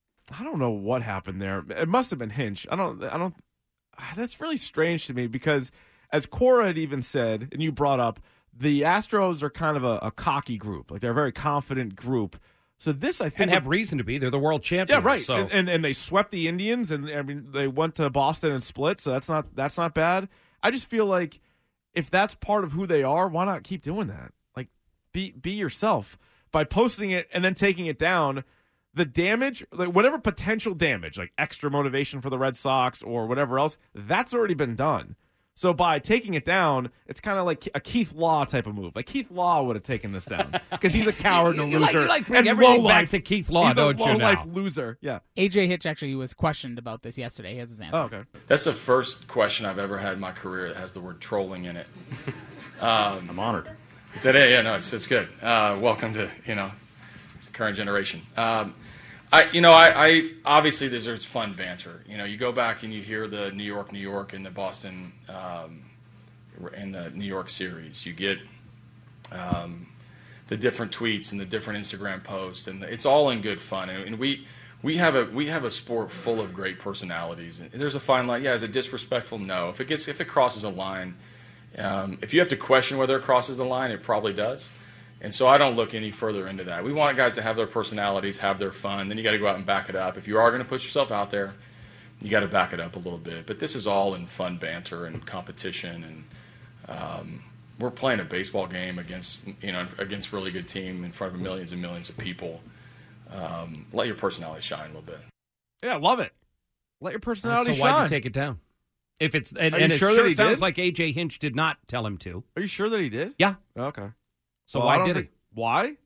I don't know what happened there. It must have been Hinch. I don't. I don't. That's really strange to me because, as Cora had even said, and you brought up, the Astros are kind of a, a cocky group. Like they're a very confident group. So this, I think, And have would- reason to be. They're the world champions. yeah, right. So. And, and and they swept the Indians, and I mean they went to Boston and split. So that's not that's not bad. I just feel like if that's part of who they are, why not keep doing that? Like be be yourself by posting it and then taking it down. The damage, like whatever potential damage, like extra motivation for the Red Sox or whatever else, that's already been done. So by taking it down, it's kind of like a Keith Law type of move. Like Keith Law would have taken this down because he's a coward and a You like- loser. you like bring and everything low back life. to Keith Law, he's don't a you low life now? loser. Yeah. A J Hitch actually was questioned about this yesterday. He has his answer. Oh, okay. That's the first question I've ever had in my career that has the word trolling in it. Um, I'm honored. He said, "Hey, yeah, no, it's it's good. Uh, welcome to you know, current generation." Um, I, you know, I, I obviously there's, there's fun banter. You know, you go back and you hear the New York, New York, and the Boston, um, and the New York series. You get um, the different tweets and the different Instagram posts, and it's all in good fun. And, and we we have a we have a sport full of great personalities. And there's a fine line. Yeah, is it disrespectful? No. If it gets if it crosses a line, um, if you have to question whether it crosses the line, it probably does. And so I don't look any further into that. We want guys to have their personalities, have their fun. Then you got to go out and back it up. If you are going to put yourself out there, you got to back it up a little bit. But this is all in fun banter and competition, and um, we're playing a baseball game against you know against a really good team in front of millions and millions of people. Um, let your personality shine a little bit. Yeah, love it. Let your personality so shine. why'd you take it down? If it's and, Are you and sure it that sure he sounds did? like A J Hinch did not tell him to. Are you sure that he did? Yeah. Okay. So Well, I why don't did think- he? Why?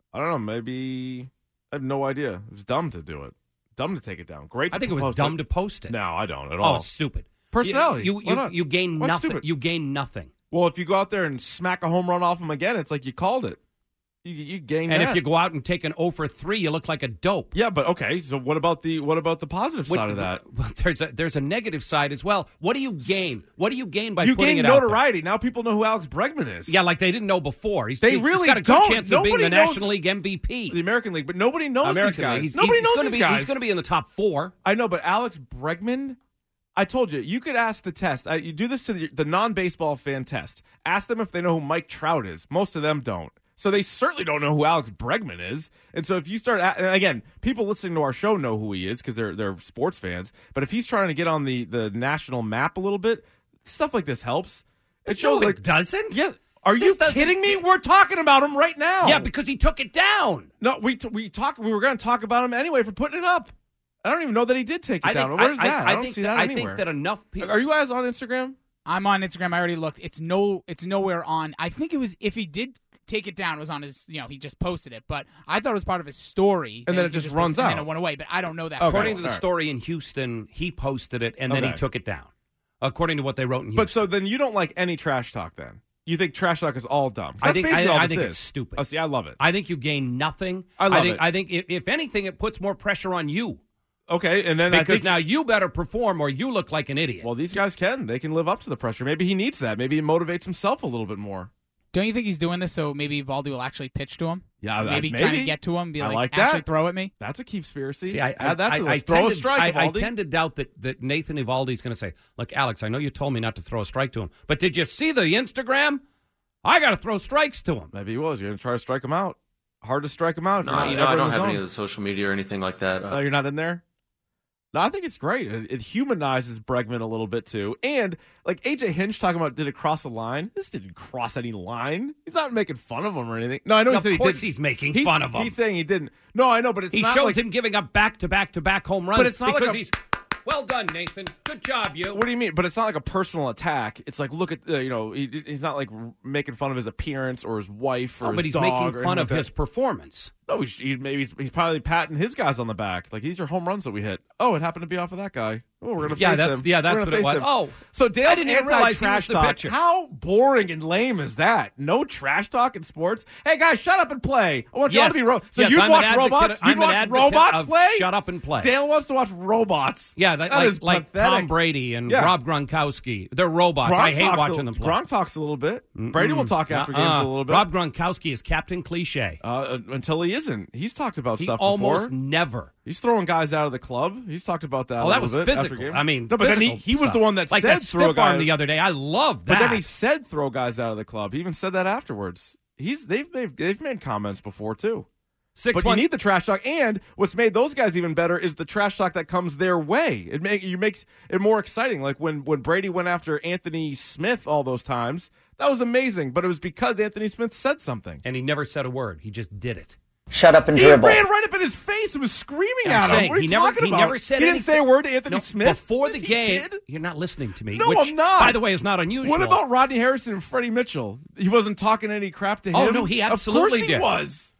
I don't know. Maybe I have no idea. It was dumb to do it. Dumb to take it down. Great. To I think it was post dumb to post it. No, I don't at Oh, all. it's stupid. Personality. You Why you, not? you gain What's nothing. stupid? You gain nothing. Well, if you go out there and smack a home run off him again, it's like you called it. You you gain And that. if you go out and take an oh for three, you look like a dope. Yeah, but okay. So what about the what about the positive What- side of that? Well, there's a there's a negative side as well. What do you gain? What do you gain by You putting gain it out there? notoriety. Now people know who Alex Bregman is. Yeah, like they didn't know before. He's, They he's really got a good don't. chance of being Nobody the knows- National League M V P. The American League, but nobody knows American these guys. League. He's, nobody he's knows gonna these be, guys. He's going to be in the top four. I know, but Alex Bregman, I told you, you could ask the test. I, you do this to the, the non-baseball fan test. Ask them if they know who Mike Trout is. Most of them don't. So they certainly don't know who Alex Bregman is. And so if you start, and again, people listening to our show know who he is because they're they're sports fans. But if he's trying to get on the, the national map a little bit, stuff like this helps. It shows no, like it doesn't. Yeah. Are This you doesn't- kidding me? We're talking about him right now. Yeah, because he took it down. No, we t- we talk. We were going to talk about him anyway for putting it up. I don't even know that he did take it I down. think, Where's I, that? I, I don't think see that, that I anywhere. think that enough people. Are you guys on Instagram? I'm on Instagram. I already looked. It's no. It's nowhere on. I think it was if he did take it down. It was on his. You know, he just posted it. But I thought it was part of his story. And that then he it just posted, runs and out. then it went away. But I don't know that. Okay. According to the All right. story in Houston, he posted it and then he Okay. took it down. According to what they wrote in Houston. But so then you don't like any trash talk then? You think trash talk is all dumb? 'Cause I That's think basically I, all I this think is. it's stupid. Oh, see, I love it. I think you gain nothing. I love think, it. I think if, if anything, it puts more pressure on you. Okay, and then I Because think, now you better perform or you look like an idiot. well, these guys can. They can live up to the pressure. Maybe he needs that. Maybe he motivates himself a little bit more. Don't you think he's doing this so maybe Valdi will actually pitch to him? Yeah, maybe, that- trying maybe. to get to him, be I like, like actually that. throw at me. That's a conspiracy. See, I, Add that I, to the I, list. Throw tend a to- strike, I, I Evaldi. tend to doubt that, that Nathan Evaldi's going to say, look, Alex, I know you told me not to throw a strike to him, but did you see the Instagram? I got to throw strikes to him. Maybe he was. You're going to try to strike him out. Hard to strike him out. if No, you're not you know, ever I in don't the have zone. any of the social media or anything like that. Uh, Oh, you're not in there? No, I think it's great. It, it humanizes Bregman a little bit, too. And, like, A J Hinch talking about, did it cross a line? This didn't cross any line. He's not making fun of him or anything. No, I know he Of said he course didn't. he's making He- fun of him. He's saying he didn't. No, I know, but it's He not shows like, him giving up back-to-back-to-back home runs But it's not like because a- he's, well done, Nathan. Good job, you. What do you mean? But it's not like a personal attack. It's like, look at, uh, you know, he, he's not like making fun of his appearance or his wife or Oh, his but he's dog making or fun anything of like his that. performance. No, he's, he's maybe he's, he's probably patting his guys on the back. Like, these are home runs that we hit. Oh, it happened to be off of that guy. Oh, we're gonna Yeah, face that's- him. yeah, that's We're gonna what it face was. him. Oh, so Dale's I didn't even realize he was anti-trash the talk. pitcher. How boring and lame is that? No trash talk in sports. Hey guys, shut up and play. I want you all Yes. to be ro- so Yes, you'd I'm an watch advocate- robots. I'm You'd an watch advocate robots of play. shut up and play. Dale wants to watch robots. Yeah, that, That like, is like pathetic. Tom Brady and Yeah. Rob Gronkowski. They're robots. Gronk I hate talks watching a, them play. Gronk talks a little bit. Brady will talk after Uh-uh. games a little bit. Rob Gronkowski is Captain Cliche. Uh, until he isn't. He's talked about He stuff almost before. never. He's throwing guys out of the club. He's talked about that. Oh, a that little was bit after physical. game. I mean, no, but then he, physical he was stuff. the one that like said that throw stiff arm guys. the other day. I love But that. then he said throw guys out of the club. He even said that afterwards. He's they've they've, they've made comments before too. Six but one- you need the trash talk, and what's made those guys even better is the trash talk that comes their way. It make you makes it more exciting. Like when when Brady went after Anthony Smith all those times, that was amazing. But it was because Anthony Smith said something, and he never said a word. He just did it. Shut up and he dribble. ran right up in his face and was screaming I'm at him. saying, What are he you never, talking he about? never said he didn't anything. say a word to Anthony No, Smith before the Yes, he game. did. You're not listening to me. No, which, I'm not. By the way, is not unusual. What about Rodney Harrison and Freddie Mitchell? He wasn't talking any crap to him. Oh no, he absolutely Of course he did. was.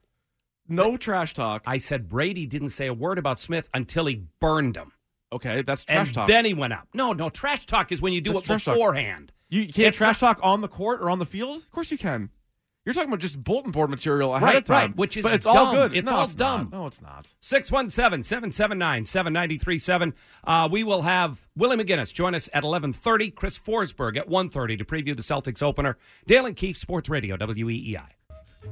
No trash talk. I said Brady didn't say a word about Smith until he burned him. Okay, that's trash and talk. then he went out. No, no, trash talk is when you do That's it trash talk. beforehand. You can't It's trash not- talk on the court or on the field? Of course you can. You're talking about just bulletin board material ahead Right, of time. right, which is but it's dumb. all good. It's no, all it's dumb. Not. No, it's not. six one seven, seven seven nine, seven nine three seven. Uh, we will have Willie McGinnis join us at eleven thirty, Chris Forsberg at one thirty to preview the Celtics opener. Dale and Keefe, Sports Radio, W E E I.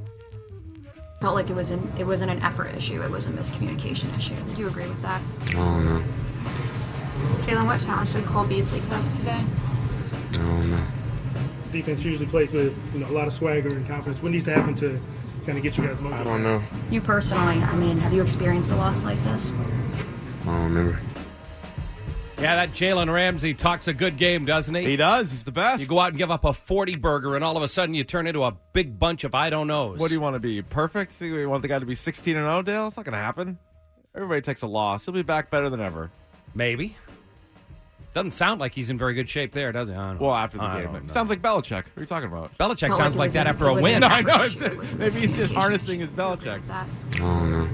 Felt like it was an it wasn't an effort issue, it was a miscommunication issue. Do you agree with that? Oh, no. Jalen, what challenge did Cole Beasley pose today? Oh, no. Defense usually plays with you know a lot of swagger and confidence. What needs to happen to kind of get you guys motivated? I don't know. You personally, I mean, have you experienced a loss like this? I don't remember. Yeah, that Jalen Ramsey talks a good game, doesn't he? He does. He's the best. You go out and give up a forty burger, and all of a sudden you turn into a big bunch of I don't knows. What do you want to be? Perfect? You want the guy to be sixteen and oh, Dale? It's not going to happen. Everybody takes a loss. He'll be back better than ever. Maybe. Doesn't sound like he's in very good shape there, does he? I don't know. Well, after the I game. don't know. Sounds like Belichick. What are you talking about? Belichick Well, sounds it like was that an- after a it was win. an No, I know. effort issue. It was a Maybe he's just miscommunication. harnessing his Belichick. That. I don't know.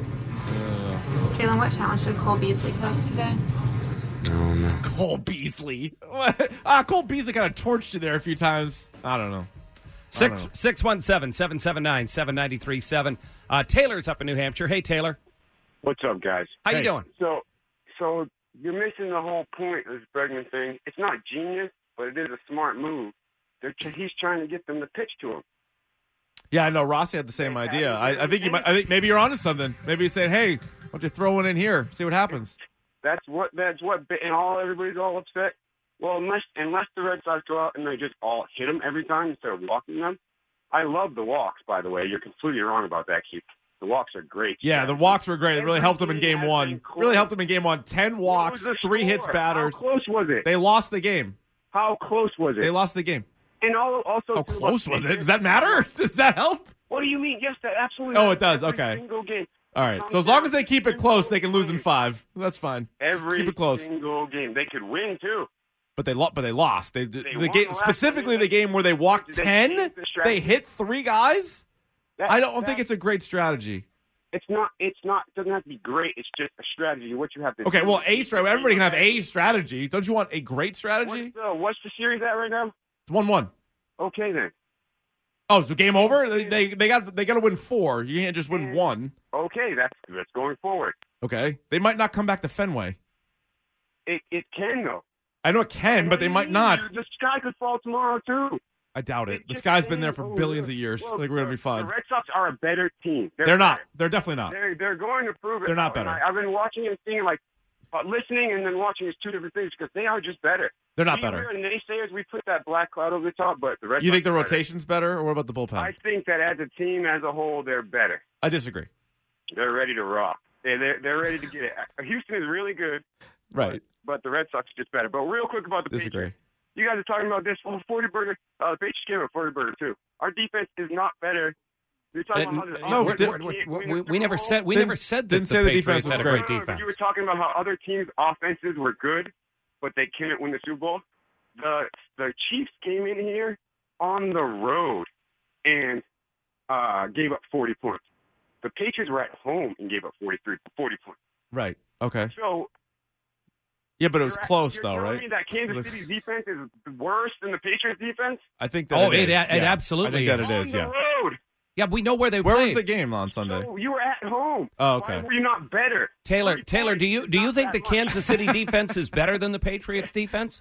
Kalen, what challenge did Cole Beasley post today? I don't know. Cole Beasley. What? Ah, Cole Beasley kind of torched you there a few times. I don't know. Six six one seven seven seven nine seven ninety three seven. Uh, Taylor's up in New Hampshire. Hey, Taylor. What's up, guys? How you Hey. doing? So, so you're missing the whole point of this Bregman thing. It's not genius, but it is a smart move. They're tr- he's trying to get them to pitch to him. Yeah, I know. Rossi had the same idea. I, I think you might. I think maybe you're onto something. Maybe he's saying, "Hey, why don't you throw one in here? See what happens." That's what. That's what. And all everybody's all upset. Well, unless unless the Red Sox go out and they just all hit them every time instead of walking them. I love the walks, by the way. You're completely wrong about that, Keith. The walks are great. Yeah, the walks were great. It really helped them in game one. Really helped them in game one. Ten walks, the three hits, score? batters. How close was it? They lost the game. How close was it? They lost the game. And all, also, How close was it? Does that matter? Does that help? What do you mean? Yes, that absolutely. Oh, it does. Every Okay. Single game. All right. So as long as they keep it close, they can lose in five. That's fine. Every Keep it close. single game, they could win too. But they lost. But they lost. They, the won game the last specifically game. the game where they walked Did they ten. change the They strategy? hit three guys. That- I don't that- think it's a great strategy. It's not. It's not. It doesn't have to be great. It's just a strategy. What you have to. Okay. do. Well, a strategy. Everybody can have a strategy. Don't you want a great strategy? What's the, what's the series at right now? It's one one. Okay then. Oh, so game over? They they, they got they got to win four. You can't just win one. Okay, that's that's going forward. Okay. They might not come back to Fenway. It it can though. I know it can, but they might not. The sky could fall tomorrow too. I doubt it. The sky's been there for billions of years. I think we're gonna be The fine. Red Sox are a better team. They're not. better. They're definitely not. They're they're going to prove it. They're not And better. I, I've been watching and seeing like uh, listening and then watching is two different things because they are just better. They're not we better. Were naysayers. We put that black cloud over the top, but the Red You Sox think the are better. rotation's better, or what about the bullpen? I think that as a team, as a whole, they're better. I disagree. They're ready to rock. They're they're, they're ready to get it. Houston is really good, Right. but the Red Sox are just better. But real quick about the Disagree. Patriots. You guys are talking about this. Well, forty burger. Uh, the Patriots came up forty burger too. Our defense is not better. You're talking And- about how no, other we're- teams we're- can't we're- win we- a we never Super said- we Bowl. never said that Didn't the say the Patriots defense had was a great great. defense. You were talking about how other teams' offenses were good, but they couldn't win the Super Bowl. The the Chiefs came in here on the road and uh, gave up forty points. The Patriots were at home and gave up forty-three, forty points. Right. Okay. So Yeah, but it was you're at- close you're though, telling right? me that Kansas Look- City's defense is worse than the Patriots' defense? I think that Oh, it it, is. it yeah. absolutely I think that is. it is. On Yeah. the road. Yeah, we know where they Where played. was the game on Sunday? So you were at home. Oh, okay. Why were you not better? Taylor, Taylor, do you do you not think that the much. Kansas City defense is better than the Patriots defense?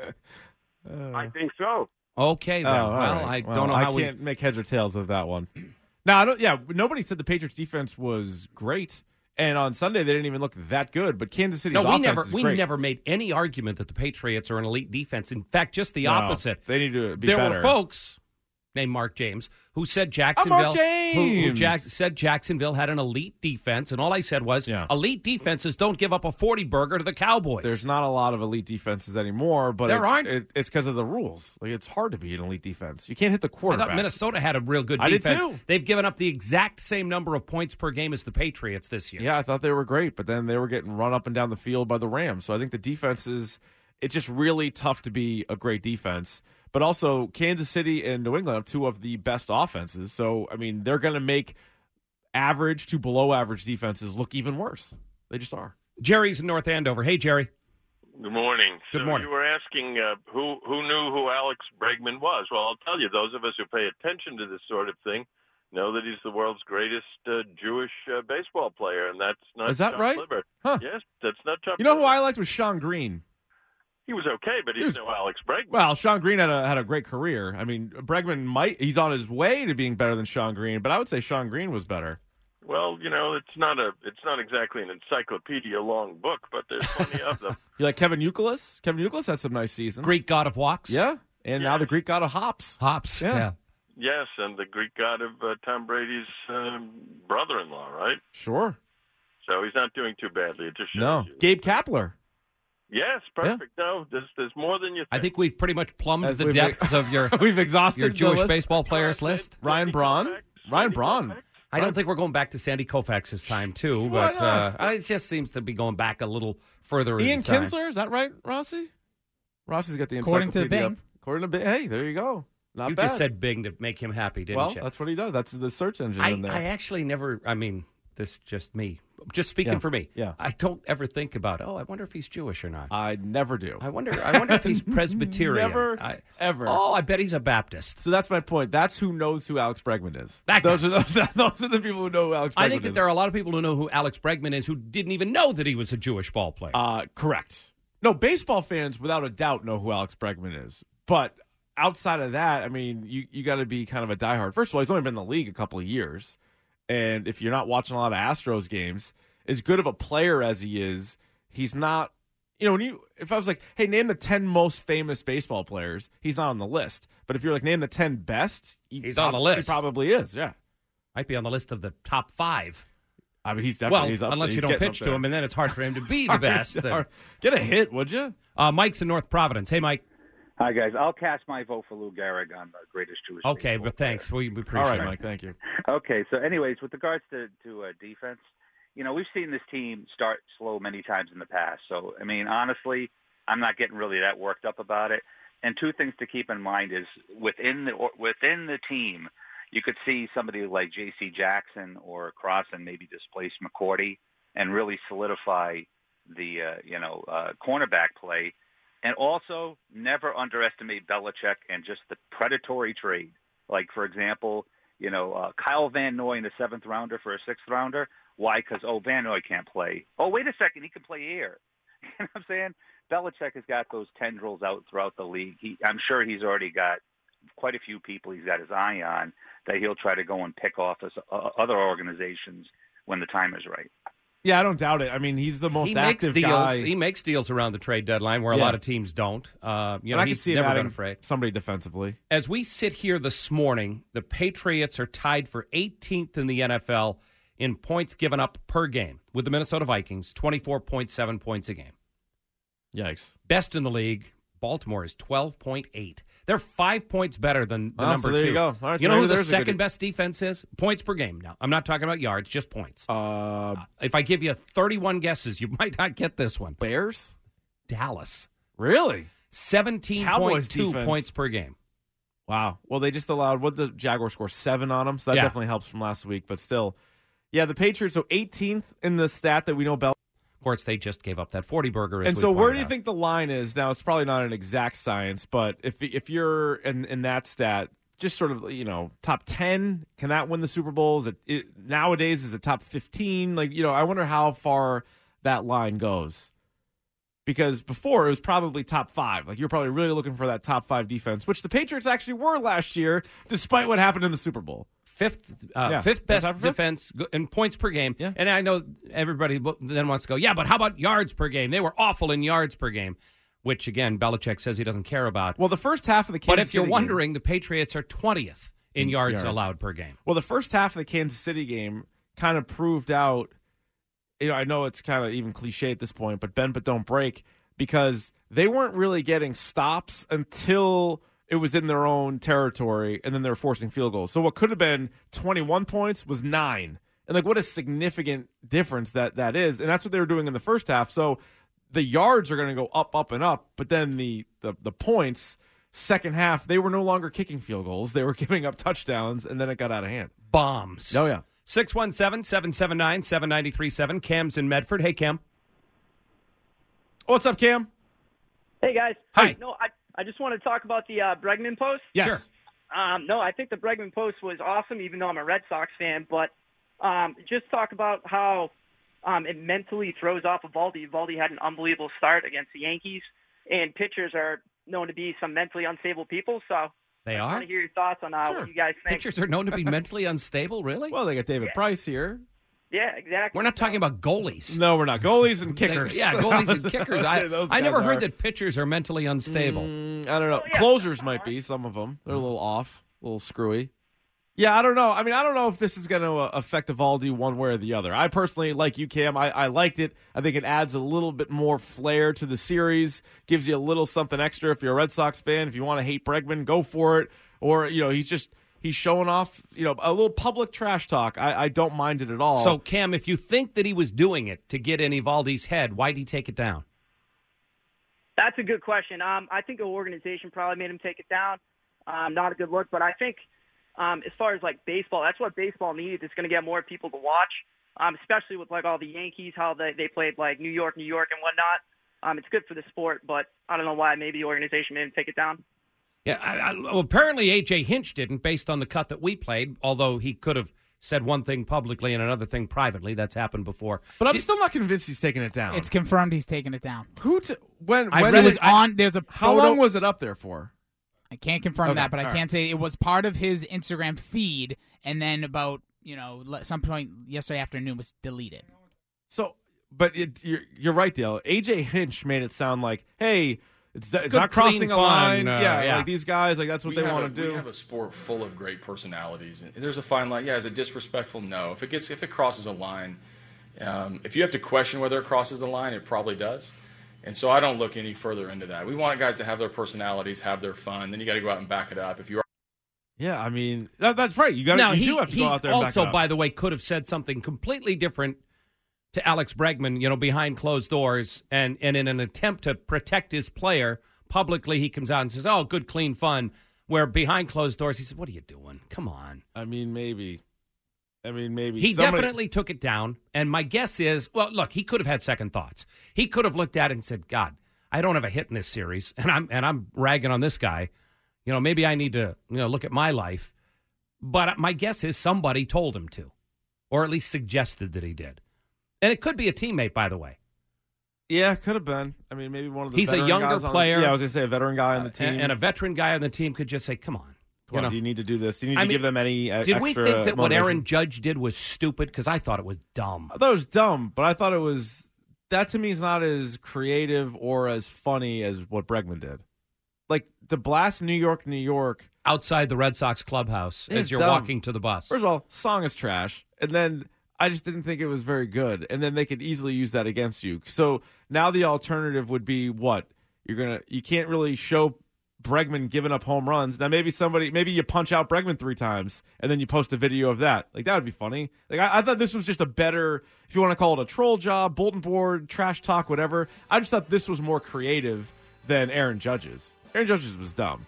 I think so. Okay, then. Oh, all well, right. I Well, don't know I how we. can't make heads or tails of that one. No, I don't. Yeah, nobody said the Patriots defense was great, and on Sunday they didn't even look that good. But Kansas City's No, we offense never is we great. never made any argument that the Patriots are an elite defense. In fact, just the No, opposite. they need to be there better. were folks named Mark James who said Jacksonville Mark who, who James! Jack, said Jacksonville had an elite defense, and all I said was elite defenses don't give up a forty burger to the Cowboys. There's not a lot of elite defenses anymore, but There it's, aren't. It, it's because of the rules. Like it's hard to be an elite defense. You can't hit the I quarterback. thought Minnesota had a real good I did defense. too. They've given up the exact same number of points per game as the Patriots this year. Yeah, I thought they were great, but then they were getting run up and down the field by the Rams. So I think the defense is it's just really tough to be a great defense. But also Kansas City and New England have two of the best offenses. So I mean, they're going to make average to below average defenses look even worse. They just are. Jerry's in North Andover. Hey, Jerry. Good morning. Good so morning. You were asking uh, who who knew who Alex Bregman was. Well, I'll tell you, those of us who pay attention to this sort of thing know that he's the world's greatest uh, Jewish uh, baseball player, and that's not Is that Chuck right? Liver. Huh. Yes, that's not Chuck. You know who Liver. I liked was Sean Green. He was okay, but he's He was- no Alex Bregman. Well, Sean Green had a had a great career. I mean, Bregman might he's on his way to being better than Sean Green, but I would say Sean Green was better. Well, you know, it's not a it's not exactly an encyclopedia long book, but there's plenty of them. You like Kevin Youkilis? Kevin Youkilis had some nice seasons. Greek god of walks. Yeah, and now the Greek god of hops. Hops. Yeah. yeah. Yes, and the Greek god of uh, Tom Brady's um, brother-in-law, right? Sure. So he's not doing too badly. It just shows No, you. Gabe Kapler. Yes, perfect. No, there's there's more than you think. I think we've pretty much plumbed As the we've- depths of your We've exhausted your the Jewish list. baseball players list. Ryan Braun. Ryan Braun. I don't think we're going back to Sandy Koufax's time too, Why but not? uh, it just seems to be going back a little further. Ian in time. Kinsler, is that right, Rossi? Rossi's got the According to encyclopedia Bing. up. According to Bing. Hey, there you go. Not You bad. just said Bing to make him happy, didn't well, you? that's what he does. That's the search engine I, in there. I actually never, I mean, this is just me. Just speaking Yeah, for me. yeah. I don't ever think about, oh, I wonder if he's Jewish or not. I never do. I wonder I wonder if he's Presbyterian. Never, I, ever. Oh, I bet he's a Baptist. So that's my point. That's who knows who Alex Bregman is. That those are those, those are the people who know who Alex Bregman I think that is. there are a lot of people who know who Alex Bregman is who didn't even know that he was a Jewish ball player. Uh, correct. No, baseball fans without a doubt know who Alex Bregman is. But outside of that, I mean, you, you got to be kind of a diehard. First of all, he's only been in the league a couple of years. And if you're not watching a lot of Astros games, as good of a player as he is, he's not, you know, when you, if I was like, hey, name the ten most famous baseball players, he's not on the list. But if you're like, name the ten best, he He's prob- on the list. He probably is, yeah. Might be on the list of the top five. I mean, he's definitely well, he's up, unless he's you don't getting pitch up to there. him, and then it's hard for him to be the best. Hard. Get a hit, would you? Uh, Mike's in North Providence. Hey, Mike. Hi, guys. I'll cast my vote for Lou Gehrig on the greatest Jewish. Okay, baseball but thanks. We, we appreciate All right, it. Mike, thank you. Okay, so anyways, with regards to to uh, defense, you know, we've seen this team start slow many times in the past. So, I mean, honestly, I'm not getting really that worked up about it. And two things to keep in mind is within the or within the team, you could see somebody like J C Jackson or Crossan maybe displace McCourty and really solidify the uh, you know uh, cornerback play. And also, never underestimate Belichick and just the predatory trade. Like, for example, you know, uh, Kyle Van Noy in the seventh rounder for a sixth rounder. Why? Because, oh, Van Noy can't play. Oh, wait a second, he can play air. You know what I'm saying? Belichick has got those tendrils out throughout the league. He, I'm sure he's already got quite a few people he's got his eye on that he'll try to go and pick off as, uh, other organizations when the time is right. Yeah, I don't doubt it. I mean, he's the most he makes active deals. guy. He makes deals around the trade deadline where a Yeah. lot of teams don't. Uh, you know, And I he's can see him never been adding afraid. somebody defensively. As we sit here this morning, the Patriots are tied for eighteenth in the N F L in points given up per game with the Minnesota Vikings, twenty-four point seven points a game. Yikes. Best in the league, Baltimore is twelve point eight. They're five points better than the Oh, number so there two. you go. All right, you so know who maybe the there's a good- second best defense is? Points per game. Now, I'm not talking about yards, just points. Uh, if I give you thirty-one guesses, you might not get this one. Bears? Dallas. Really? seventeen point Cowboys two defense. points per game. Wow. Well, they just allowed, what did the Jaguars score? Seven on them, so that Yeah. definitely helps from last week. But still, yeah, the Patriots, so eighteenth in the stat that we know Bell. Of course, they just gave up that forty burger. As And we so, where pointed do you out. think the line is now? It's probably not an exact science, but if if you're in, in that stat, just sort of you know top ten, can that win the Super Bowl? Is it, it nowadays is it top fifteen? Like you know, I wonder how far that line goes. Because before it was probably top five. Like you're probably really looking for that top five defense, which the Patriots actually were last year, despite what happened in the Super Bowl. Fifth, uh, Yeah. fifth best Top fifth? defense go- in points per game. And I know everybody w- then wants to go, yeah, but how about yards per game? They were awful in yards per game, which, again, Belichick says he doesn't care about. Well, the first half of the Kansas But if you're City game- wondering, the Patriots are twentieth in In yards, yards. allowed per game. Well, the first half of the Kansas City game kind of proved out, you know, I know it's kind of even cliche at this point, but bend but don't break, because they weren't really getting stops until it was in their own territory, and then they were forcing field goals. So what could have been twenty-one points was nine. And, like, what a significant difference that that is. And that's what they were doing in the first half. So the yards are going to go up, up, and up, but then the, the, the points, second half, they were no longer kicking field goals. They were giving up touchdowns, and then it got out of hand. Bombs. Oh, yeah. six one seven, seven seven nine, seven nine three seven. Cam's in Medford. Hey, Cam. What's up, Cam? Hey, guys. Hi. No, I, I just want to talk about the uh, Bregman post. Yes. Sure. Um, no, I think the Bregman post was awesome, even though I'm a Red Sox fan. But um, just talk about how um, it mentally throws off Evaldi. Evaldi had an unbelievable start against the Yankees, and pitchers are known to be some mentally unstable people. So They I are? want to hear your thoughts on uh, what you guys think. Pitchers are known to be mentally unstable, really? Well, they got David Price here. Yeah, exactly. We're not talking about goalies. No, we're not. Goalies and kickers. Yeah, goalies and kickers. I, Those I guys never heard are. that pitchers are mentally unstable. Mm, I don't know. Closers might be, some of them. They're a little off, a little screwy. Yeah, I don't know. I mean, I don't know if this is going to uh, affect Evaldi one way or the other. I personally, like you, Cam, I, I liked it. I think it adds a little bit more flair to the series, gives you a little something extra. If you're a Red Sox fan, if you want to hate Bregman, go for it. Or, you know, he's just... He's showing off, you know, a little public trash talk. I, I don't mind it at all. So, Cam, if you think that he was doing it to get in Evaldi's head, why'd he take it down? That's a good question. Um, I think the organization probably made him take it down. Um, not a good look, but I think um, as far as like baseball, that's what baseball needs. It's going to get more people to watch, um, especially with like all the Yankees, how they, they played like New York, New York, and whatnot. Um, it's good for the sport, but I don't know why. Maybe the organization made him take it down. Yeah, I, I, well, apparently A J Hinch didn't, based on the cut that we played. Although he could have said one thing publicly and another thing privately. That's happened before. But I'm Did, still not convinced he's taking it down. It's confirmed he's taking it down. Who? T- when? I when read it was on. There's a How photo- long was it up there for? I can't confirm Okay, that, but I all can right. say it was part of his Instagram feed, and then about you know le- some point yesterday afternoon was deleted. So, but it, you're you're right, Dale. A J Hinch made it sound like, hey, it's, it's Good, not crossing clean a fun, line. uh, yeah, yeah. like these guys, like that's what We they have want a- to do. We have a sport full of great personalities. And there's a fine line. Yeah, is it disrespectful? No. If it gets, if it crosses a line, um, if you have to question whether it crosses the line, it probably does. And so I don't look any further into that. We want guys to have their personalities, have their fun. Then you got to go out and back it up. If you are Yeah, I mean that, that's right. You got now, you he, do have to he go out there. and also, back it up. by the way, could have said something completely different to Alex Bregman, you know, behind closed doors, and, and in an attempt to protect his player, publicly he comes out and says, oh, good, clean fun, where behind closed doors he said, what are you doing? Come on. I mean, maybe. I mean, maybe. He Somebody- definitely took it down, and my guess is, well, look, he could have had second thoughts. He could have looked at it and said, God, I don't have a hit in this series, and I'm and I'm ragging on this guy. You know, maybe I need to, you know, look at my life. But my guess is somebody told him to, or at least suggested that he did. And it could be a teammate, by the way. Yeah, could have been. I mean, maybe one of the. He's a veteran younger guys on the- player. yeah, I was gonna say a veteran guy on the team, And, and a veteran guy on the team could just say, come on. Come You on, know, do you need to do this? Do you need I to mean, give them any? Uh, did we extra think that what motivation? Aaron Judge did was stupid? Because I thought it was dumb. I thought it was dumb, but I thought it was. That to me is not as creative or as funny as what Bregman did. Like to blast New York, New York outside the Red Sox clubhouse is as you're dumb. walking to the bus. First of all, song is trash, and then I just didn't think it was very good. And then they could easily use that against you. So now the alternative would be what you're gonna. You can't really show Bregman giving up home runs. Now maybe somebody, maybe you punch out Bregman three times and then you post a video of that. Like that would be funny. Like I, I thought this was just a better, if you want to call it a troll job, bulletin board, trash talk, whatever. I just thought this was more creative than Aaron Judge's. Aaron Judge's was dumb.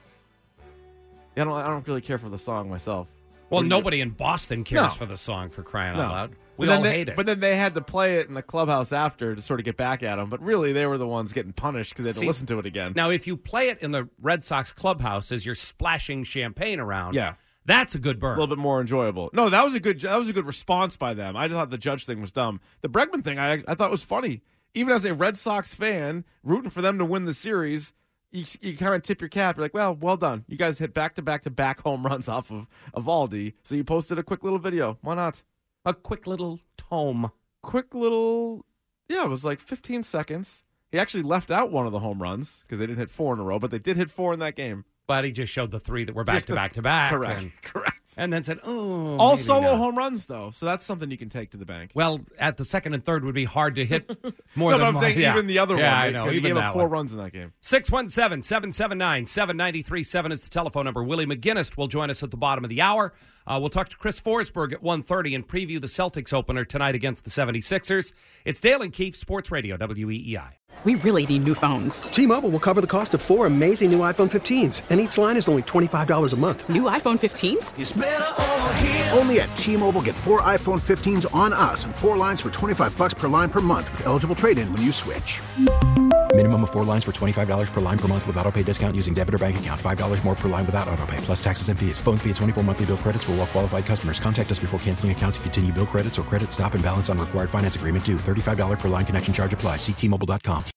I don't, I don't really care for the song myself. Well, What do you- nobody in Boston cares No. for the song, for crying No. out loud. We But then all they- hate it. But then they had to play it in the clubhouse after to sort of get back at him. But really, they were the ones getting punished because they had to See, listen to it again. Now, if you play it in the Red Sox clubhouse as you're splashing champagne around, Yeah. that's a good a burn. little bit more enjoyable. No, that was a good. That was a good response by them. I just thought the Judge thing was dumb. The Bregman thing, I I thought was funny. Even as a Red Sox fan, rooting for them to win the series, you, you kind of tip your cap. You're like, well, well done. You guys hit back to back to back home runs off of Evaldi. So you posted a quick little video. Why not? A quick little tome. Quick little, yeah, it was like fifteen seconds. He actually left out one of the home runs because they didn't hit four in a row, but they did hit four in that game. But he just showed the three that were back Just to the- back to back. Correct. And, correct. And then said, oh. All maybe solo not. home runs, though. So that's something you can take to the bank. Well, at the second and third would be hard to hit more no, than but I'm one. saying Yeah. even the other yeah, one. I know. because he Even gave that up four one. runs in that game. six one seven, seven seven nine, seven nine three seven is the telephone number. Willie McGinnis will join us at the bottom of the hour. Uh, we'll talk to Chris Forsberg at one thirty and preview the Celtics opener tonight against the seventy-sixers. It's Dale and Keefe, Sports Radio, W E E I. We really need new phones. T-Mobile will cover the cost of four amazing new iPhone fifteens, and each line is only twenty-five dollars a month. New iPhone fifteens? It's better over here. Only at T-Mobile, get four iPhone fifteens on us and four lines for twenty-five bucks per line per month with eligible trade-in when you switch. Minimum of four lines for twenty-five dollars per line per month with autopay discount using debit or bank account. five dollars more per line without autopay, plus taxes and fees. Phone fee at twenty-four monthly bill credits for well-qualified customers. Contact us before canceling account to continue bill credits or credit stop and balance on required finance agreement due. thirty-five dollars per line connection charge applies. See T Mobile dot com.